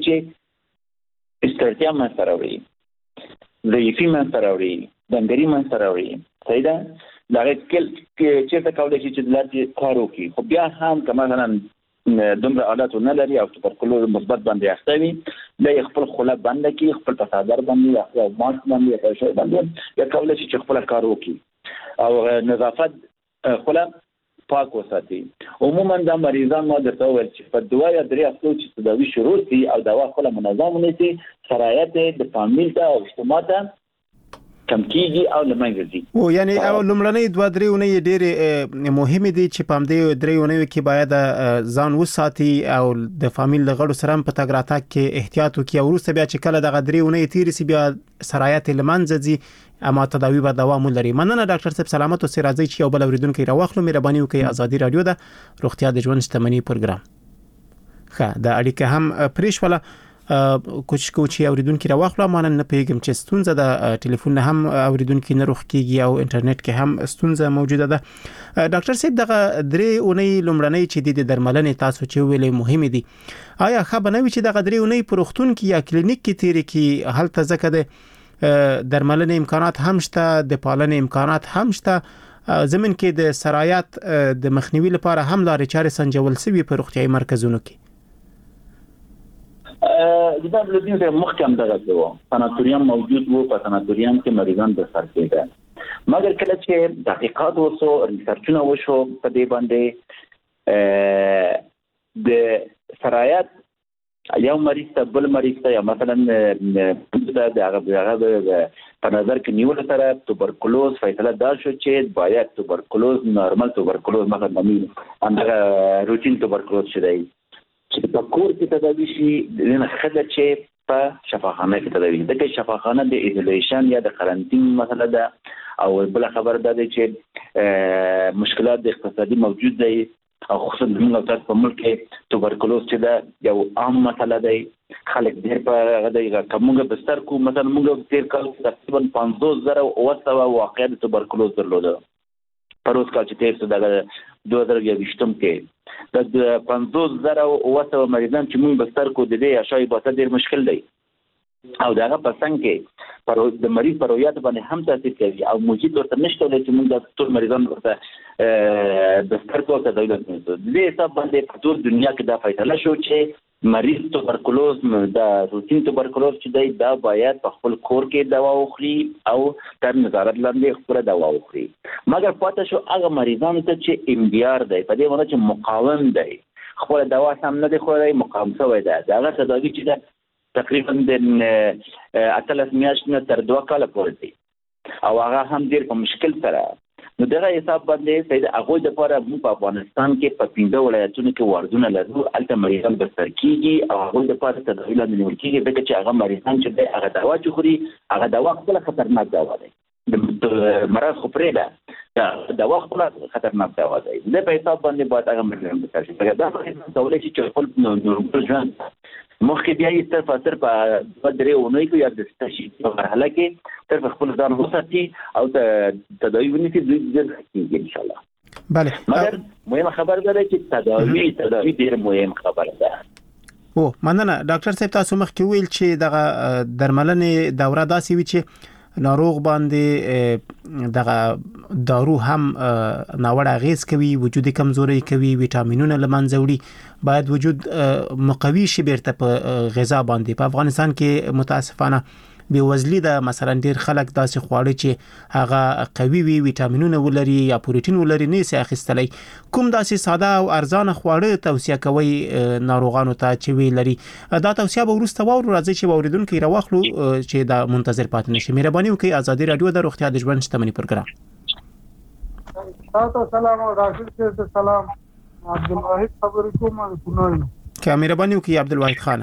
چې استرتیا ما سره وي ضعیفی من سره وي دنګری من سره وي صحیح ده دا کل چې څه کولای شي چې لارې کار وکړي خو بیا هم کما مثلا دومره عادت نه لري او توبرکلوز مثبت باندې اخته وي د خپل خله باندې کې خپل تصادر باندې او ماسک باندې او شی باندې یا کولای شي چې خپل کار وکړي او نظافت خله پاک وساتي عموما دا مریضان ما درته ویل چې په دوه یا درې هفتو چې تداوی شروع شي او دوا خله منظم ونیسي شرایط د فامیل ته او اجتماع ته کم کیږي او لمنځه ځي او یعنی او لمړنۍ دوه درې ونې ډېرې مهمه دي چې پام دې درې ونې کې باید ځان وساتي او د فامیل غړو سره په تګ راتګ کې احتیاط وکړي او وروسته بیا چې کله دغه درې ونې تیر سي بیا سرایت لمنځه ځي اما تداوی به دوام لري. مننه ډاکټر صاحب سلامت او سي راځي چې یو بل اوریدونکو راوخلو مهرباني وکړئ. ازادي رادیو د روغتیا د ژوند شتمنۍ پروګرام ښه د اړیکه هم پریښوله کوچ کوچي اوریدونکو راوخلو مانن نه پیګم چې ستونزه د ټلیفون هم اوریدونکو نه روخ کیږي او انټرنیټ کې هم ستونزه موجوده ده. ډاکټر صاحب دغه درې اونۍ لمړنۍ چې د درملنې تاسو چې ویلې مهمه دي آیا خبرنوي چې دغه درې اونۍ پروختون کې یا کلینیک کې تیری کې هلته ځکه د درملنې امکانات هم شته د پالنې امکانات هم شته زمين کې د سرایت د مخنیوي لپاره هم لارې چارې سنجول سوي په روغتيایي مرکزونو کې د دبليو د محکم دغه وو ساناتوریم موجود وو په ساناتوریم کې مریضان د سر کېده مګر کله چې تحقیقات وشو ریسرچونه وشو په دې باندې د سرایت یو مریض ته بل مریض ته یا مثلا د هغه هغه په نظر کې نیول سره توبرکلوز فیصله دا شو چې باید توبرکلوز نورمال توبرکلوز مثلا همدغه روتین توبرکلوز شي چې په کور کې تداوی شي نه خدای چې په شفاخانه کې تداوی د کې شفاخانه د ایزولیشن یا د قرنټین مسله ده او بل خبر ده چې مشکلات د اقتصادي موجود دي او خصوصا د موږ په ملک کې توبرکلوز چې دا یو عام مسله ده خلک ډیر په غدای کومه بستر کو مثلا موږ تیر کال تقریبا پنځوس زره او څو واقعیت توبرکلوز درلوده پروس کال چې تیر څه د دوه هزار یویشتم کې د پنځوس زره او څو مریضان چې موږ بستر کو د دې اشای په ډیر مشکل دی او داغه په څنګه کې پر د مریض پر رویات باندې هم تاثیر کوي او موجود ورته نشته چې موږ د ټول مریضان ورته بستر کو ته دولت نه د دې حساب باندې په ټول دنیا کې دا فیصله شو چې مریض توبرکلوز د روتین توبرکلوز چې دی دا باید په خپل کور کې دوا وخوري او تر نظارت لاندې خپل دوا وخوري مګر پاتې شو هغه مریضان ته چې ام بي ار دی په دې معنی چې مقاوم دی خپل دوا سم نه دی خوري مقاوم شوی دی دا تداوی چې تقریبا د اتلس میاشتې تر دوه کال پورې دی او هغه هم ډیر په مشکل سره نو دغه حساب باندې سید هغه د لپاره په افغانستان کې په پنځه ولایتونو کې واردونه لرو الته مریضان بستر کیږي او هغه د لپاره تداوی لاندې نیول کیږي ځکه چې هغه مریضان چې هغه دوا چخوري هغه دوا خپل خطرناک دوا دی د مرض خو پرې ده دوا خپل خطرناک دوا دی د په حساب باندې باید هغه مریضان بستر شي دا ډول چې خپل نورمال ژوند مخکې بیا یې صرف صرف په درې اونۍ کې یا د ستشي په مرحله کې صرف خپل ځان وساتي او تداوی ونیسي دوی ډېر کېږي ان شاء الله. بله مګر مهمه خبره ده چې تداوی تداوی ډېر مهم خبره ده. او مننه ډاکټر صاحب تاسو مخکې ویل چې دغه درملنې دوره داسې وي چې ناروغ باندې دغه دارو هم ناوړه اغیز کوي وجود کمزوري کوي وټامینونه لمنځه وړي باید وجود مقوي شي بیرته په غذا باندې په افغانستان کې متاسفانه بے وزلی ده مثلا ډیر خلک داسې خواړه چې هغه قوي وي وټامینونه ولري یا پروتین ولري نه سي اخیستلای کوم داسې ساده او ارزانه خواړه توصیه کوي ناروغانو ته چې وی لري دا توصیه به ورسته وورو راځي چې اوریدونکو راوخلو چې دا منتظر پاتې نشي. مهرباني وکړئ. ازادي رادیو د روغتیا د ژوند شتمنۍ پروګرام تاسو سلام او ډاکټر ته سلام. عبدالواحد خبرې کوم د کونړ. که مهرباني وکړئ عبدالواحد خان.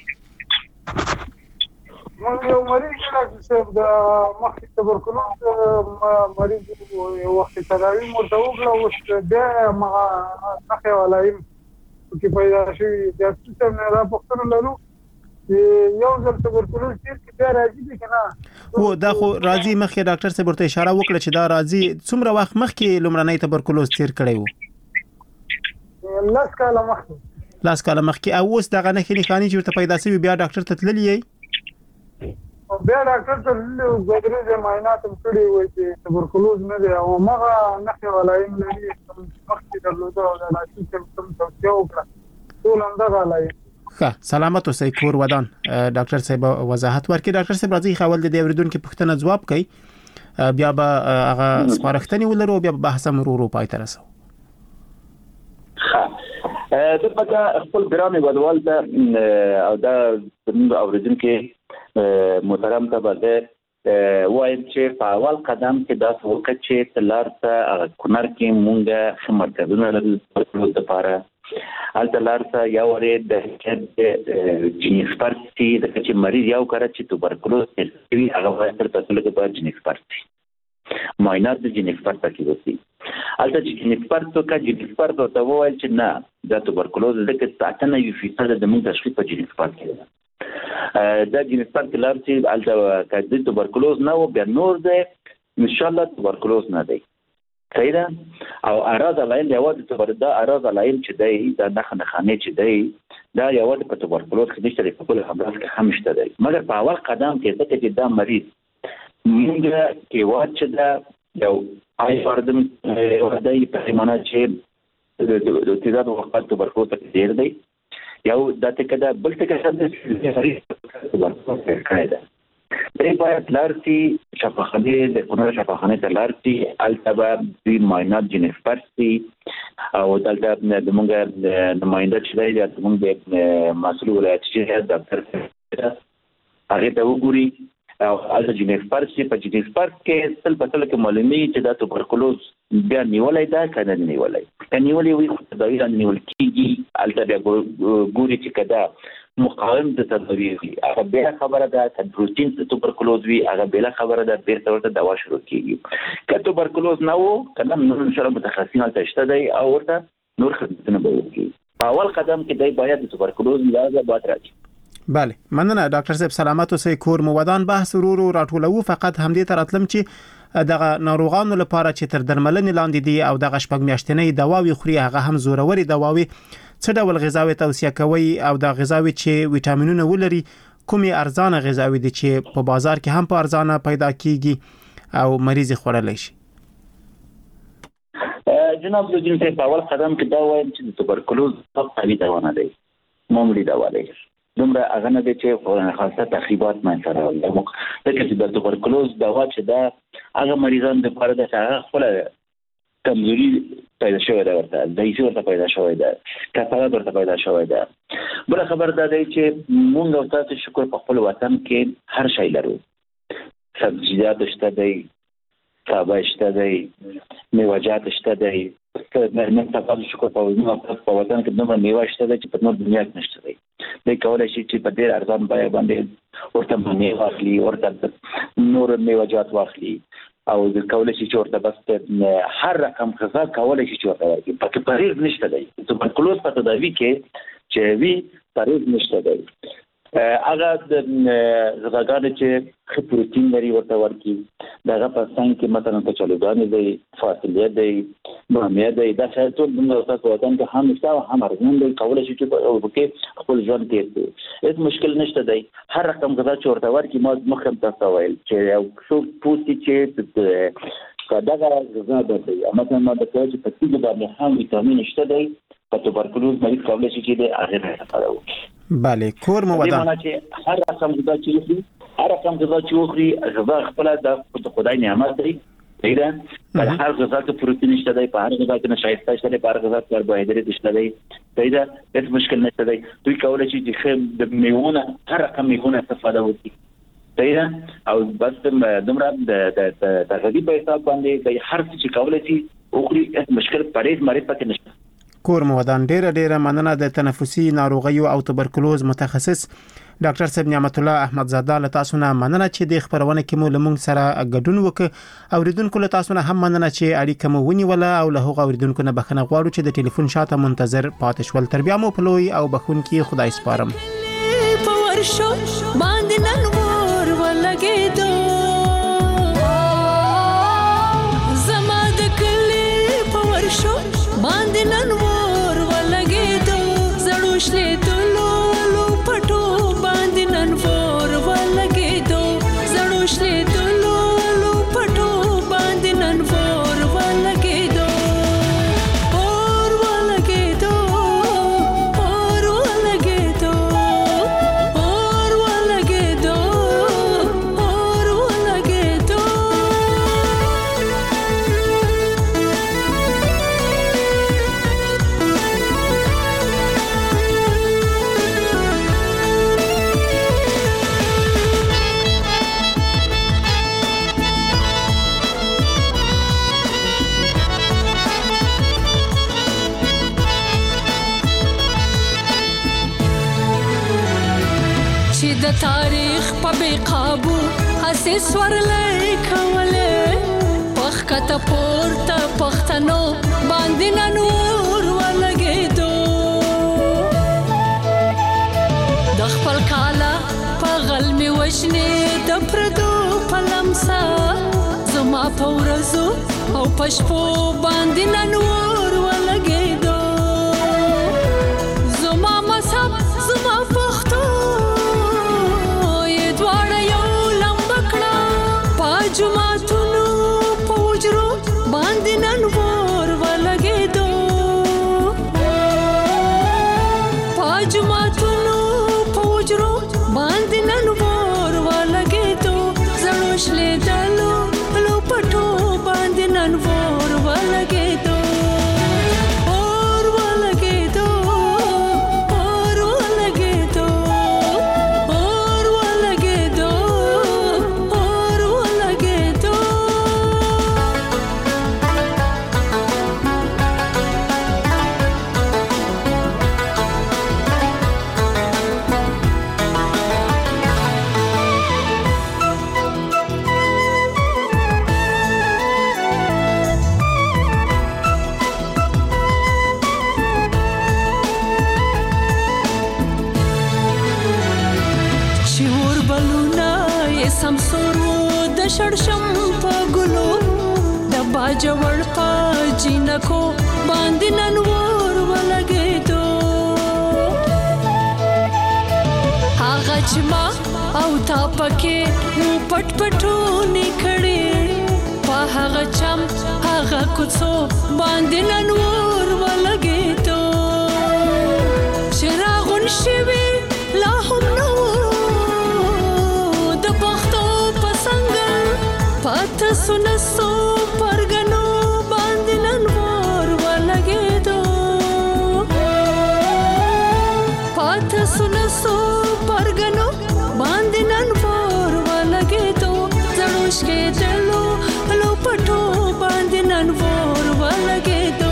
موږ یو مریض ډاکټر صاحب د مخکې تبرکلوز مریض یو وخت تداوی مرته وکړه، اوس بیا هغه نښې ولایم چې پیدا شوي بیا څه نه را پوښتنه لرو یو ځل تبرکلوز تیر کې بیا راځي دي که نه؟ هو دا خو راځي. مخکې ډاکټر صاحب ورته اشاره وکړه چې دا راځي. څومره وخت مخکې لومړنی تبرکلوز تیر کړی و؟ لس کاله مخکې. لس کاله مخکې. او اوس دغه نښې نښانې چې ورته پیدا شوي بیا ډاکټر ته تللي یې؟ بیا ډاکټر ته تللي وو، دوه درې ځایه معاینات هم کړي وو چې تبرکلوز نه دی او همغه نښې ولایم لري مخکې درلوده او د ډاکټر صاحب کوم توصیه وکړه ټول همدغه علایم. ښه سلامت اوسئ کور ودان. ډاکټر صاحب وضاحت ورکړي. ډاکټر صاحب راځي خول د دې اورېدونکو پوښتنه ځواب کوي، بیا به هغه سپارښتنې ولرو، بیا به بحث هم ورو ورو پای ته رسو. ښه زه به خپل ګران هېوادوال ته او دا زموږ اورېدونکي محترم ته به زه وایم چې په اول قدم کې داسې وکړه چې ته لاړ شه هغه کونړ کې مونږ ښه مرکزونه لرو تبرکلوز دپاره. هلته لاړ شه یا ورې د جینیکسپرت شي، ځکه چې مریض یو کړه چې تبرکلوز تیر شوي هغه باید تر څو لږه باید جینیکسپرت شي، معاینات د جینیکسپرت پکې وشي. هلته چې جینیکسپرت وکړه، جینیکسپرت ورته وویل چې نه دا تبرکلوز ځکه اته نوي فیصده زموږ تشخیص په جینیکسپرت کې ده. دا جینیکسپرت کې لاړ شي هلته که د تبرکلوز نه و بیا نور دی انشاءالله تبرکلوز نه دی. صحیح ده؟ او اعراض علایل یوازې دا اعراض علایل چې دی دا نښه نښانې چې دی دا یوازې په تبرکلوز کې نشته دی، په بل امراض کې هم شته دی. مګر په اول قدم کې ځکه چې دا مریض موږ کې واد چې دا یو آی فردم دی په پیمانه چې د تعداد وقت تبرکلوز پکې ډېر دی. یو دا ټکه ده. بل ټکه دا ده چې تبرکلوز تیر کړی ده. دی باید لاړ شي شفاخانې د کونړ شفاخانې ته لاړ شي، هلته به دوی معاینات جینیکسپرت شي او دلته زموږ نماینده چې دی زموږ د مسؤل ولایتي ډاکټر هغې ته وګوري او هلته جینیکسپرت شي. په جینیکسپرت کې سل په سل کې معلومېږي چې دا تبرکلوز بیا نیولی ده که نه نیولی. که نیولی وي خو تداوي رانه نیول کېږي. هلته بیا ګوري چې که دا مقاوم د تداوي وي هغه بېله خبره ده، که پروټین تبرکلوز وي هغه بېله خبره ده، بېرته ورته دوا شروع کېږي. که تبرکلوز نه و که نه نور انشاءالله متخصصین هلته شته دی او ورته نور خدمتونه به وکړي. په اول قدم کې دی باید د تبرکلوز علاج باید راځي. بله مننه ډاکټر صاحب سلامت اوسئ کور مو ودان. بحث ورو ورو راټولوو، فقط همدې ته راتلم چې دغه ناروغانو لپاره چې تر درملنې لاندې دي او دغه شپږ میاشتنۍ دواوې خوري هغه هم زوروري دواوې، څه ډول غذاوې توصیه کوي او د غذاوې چې ویټامینونه ولري کومې ارزانه غذاوې دي چې په بازار کې هم په ارزانه پیدا کیږي او مریض خوړلی شي؟ جناب لودین صاحب په اول قدم کې دا وایم چې د تبرکلوز قوي دوا نه دی، معمولي دوا دی. دومره هغه نه دی چې خاصه تخریبات منځته راولي. ځکه چې د تبرکلوز دوا چې دا هغه مریضان دپاره ده چې هغه خپله کمزوري پیدا شوی ده، ورته ضعیفي ورته پیدا شوی ده، کثرت ورته پیدا شوی ده. بله خبر دا دی چې مونږ او تاسو شکر په خپل وطن کې هر شی لرو. سبزیجات شته دی، سابه شته دی، میوه‌جات شته دی. نن تاسو شکر په وطن کې دومره میوه شته دی چې په نور دنیا کې نشته دی. دی کولی شي چې په ډېر ارزان بیه باندې ورته مڼې واخلي، ورته نور میوه‌جات واخلي او کولی شي چې ورته بس هر رقم غذا کولی شي چې ورته ورکړي. پکې پرهیز نشته دی. تبرکلوز په تداوي کې چې وي پرهیز نشته دی. هغه غذاګانې چې ښه پروټین لري ورته ورکړي. د هغه په څنګ کې مثلا کچالوګانې دی، فاصلیه دی، بامیه دی. دا شاید ټول دومره ستاسو وطن کې هم شته او هم ارزان دی، کولی شي چې پکې خپل ژوند تېر کړي. هېڅ مشکل نشته دی. هر رقم غذا چې ورته ورکړي ما مخکې هم تاسو ته ویل چې یو څوک پوسي چې که دغه غذا درلوي مثلا ما درته ویل چې په تیږو باندې هم ویټامین شته دی، په تبرکلوز مریض کولی شي چې دی هغې نه استفاده وکړي. بله کور مو ودان. دې معنی چې هر رقم غذا چې وخوري هر رقم غذا چې وخوري غذا خپله د خدای نعمت دی. صحیح ده؟ په هر غذا کې پروټین شته دی، په هر غذا کې نشایسته شته دی، په هر غذا کې کاربوهایدریت شته دی. صحیح ده؟ هېڅ مشکل نشته دی. دوی کولی شي چې ښه د میوونه هر رقم میوونه استفاده وکړي. صحیح ده؟ او بس دومره د تغذیې په حساب باندې هر څه چې کولی شي وکړي اس مشکل پرېز مری پکې نشته. کور مو ودان ډیره ډیره مننه د تنفسي ناروغیو او تبرکلوز متخصص ډاکټر صاحب نعمت الله احمد زاده له تاسو نه مننه چې د خبرونه کې مو لمونږ سره ګډون وکړ. اوریدونکو له تاسو نه هم مننه چې اړیکه مو ونیوله او له هغه اوریدونکو نه بخښنه غواړو چې د ټلیفون شاته منتظر پاتې شول. تر بیا مو په لوی او بخښونکي خدای سپارم. شو باندې نن ور ولګېدو زما د کلی په ورشو باندې نن ور ولګېدو زړو شلې دلو لو پټو باندې نن ور ولګېدو زړو شلې دلو لو پټو باندې نن ور ولګېدو اور ولګېدو اور ولګېدو چې د تاریخ په بے قابو اسې سورلې کوله پخ کته پورته پختنو باندې نور ولګېدو د خپل کاله په غلمي وښنه د پردو پلمسا زما په ورځو او پښپو باندې نور ولګېدو زما مصاب زما پختو جمعتونو پوجرو باندې نن ور ولګېدو پاجمعتونو پوجرو باندې نن ور ولګېدو زړو شلې دلو لو پټو باندې نن ور ولګېدو شړشم په ګلو د باجوړ په جنکو باندې نن ور ولګېدو هغه چې ما او تا پکې مو پټ پټو نکړې په هغه چم هغه کوڅو باندې نن ور ولګېدو چراغون شوي لا هم نو پات سنسو پرګنو باندې نن ور ولګېدو پات سنسو پرګنو باندې نن ور ولګېدو زړوش کې دلو لو پټو باندې نن ور ولګېدو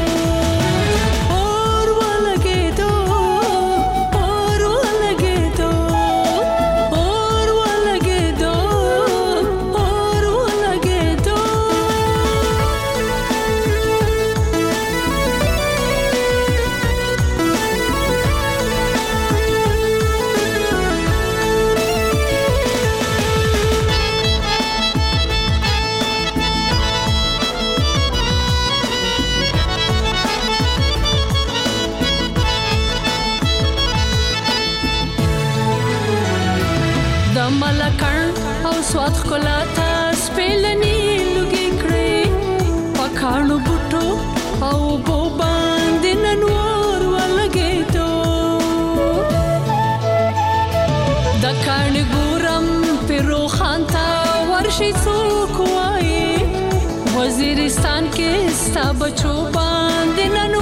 سوات خلاتا سپیلنی لګی کړې پکانو بوټو او بو باندې ننور ولګېدو د کان ګورم پیرو خانتا ورشي څوک وای وزیرستان کې ستا بچو باندې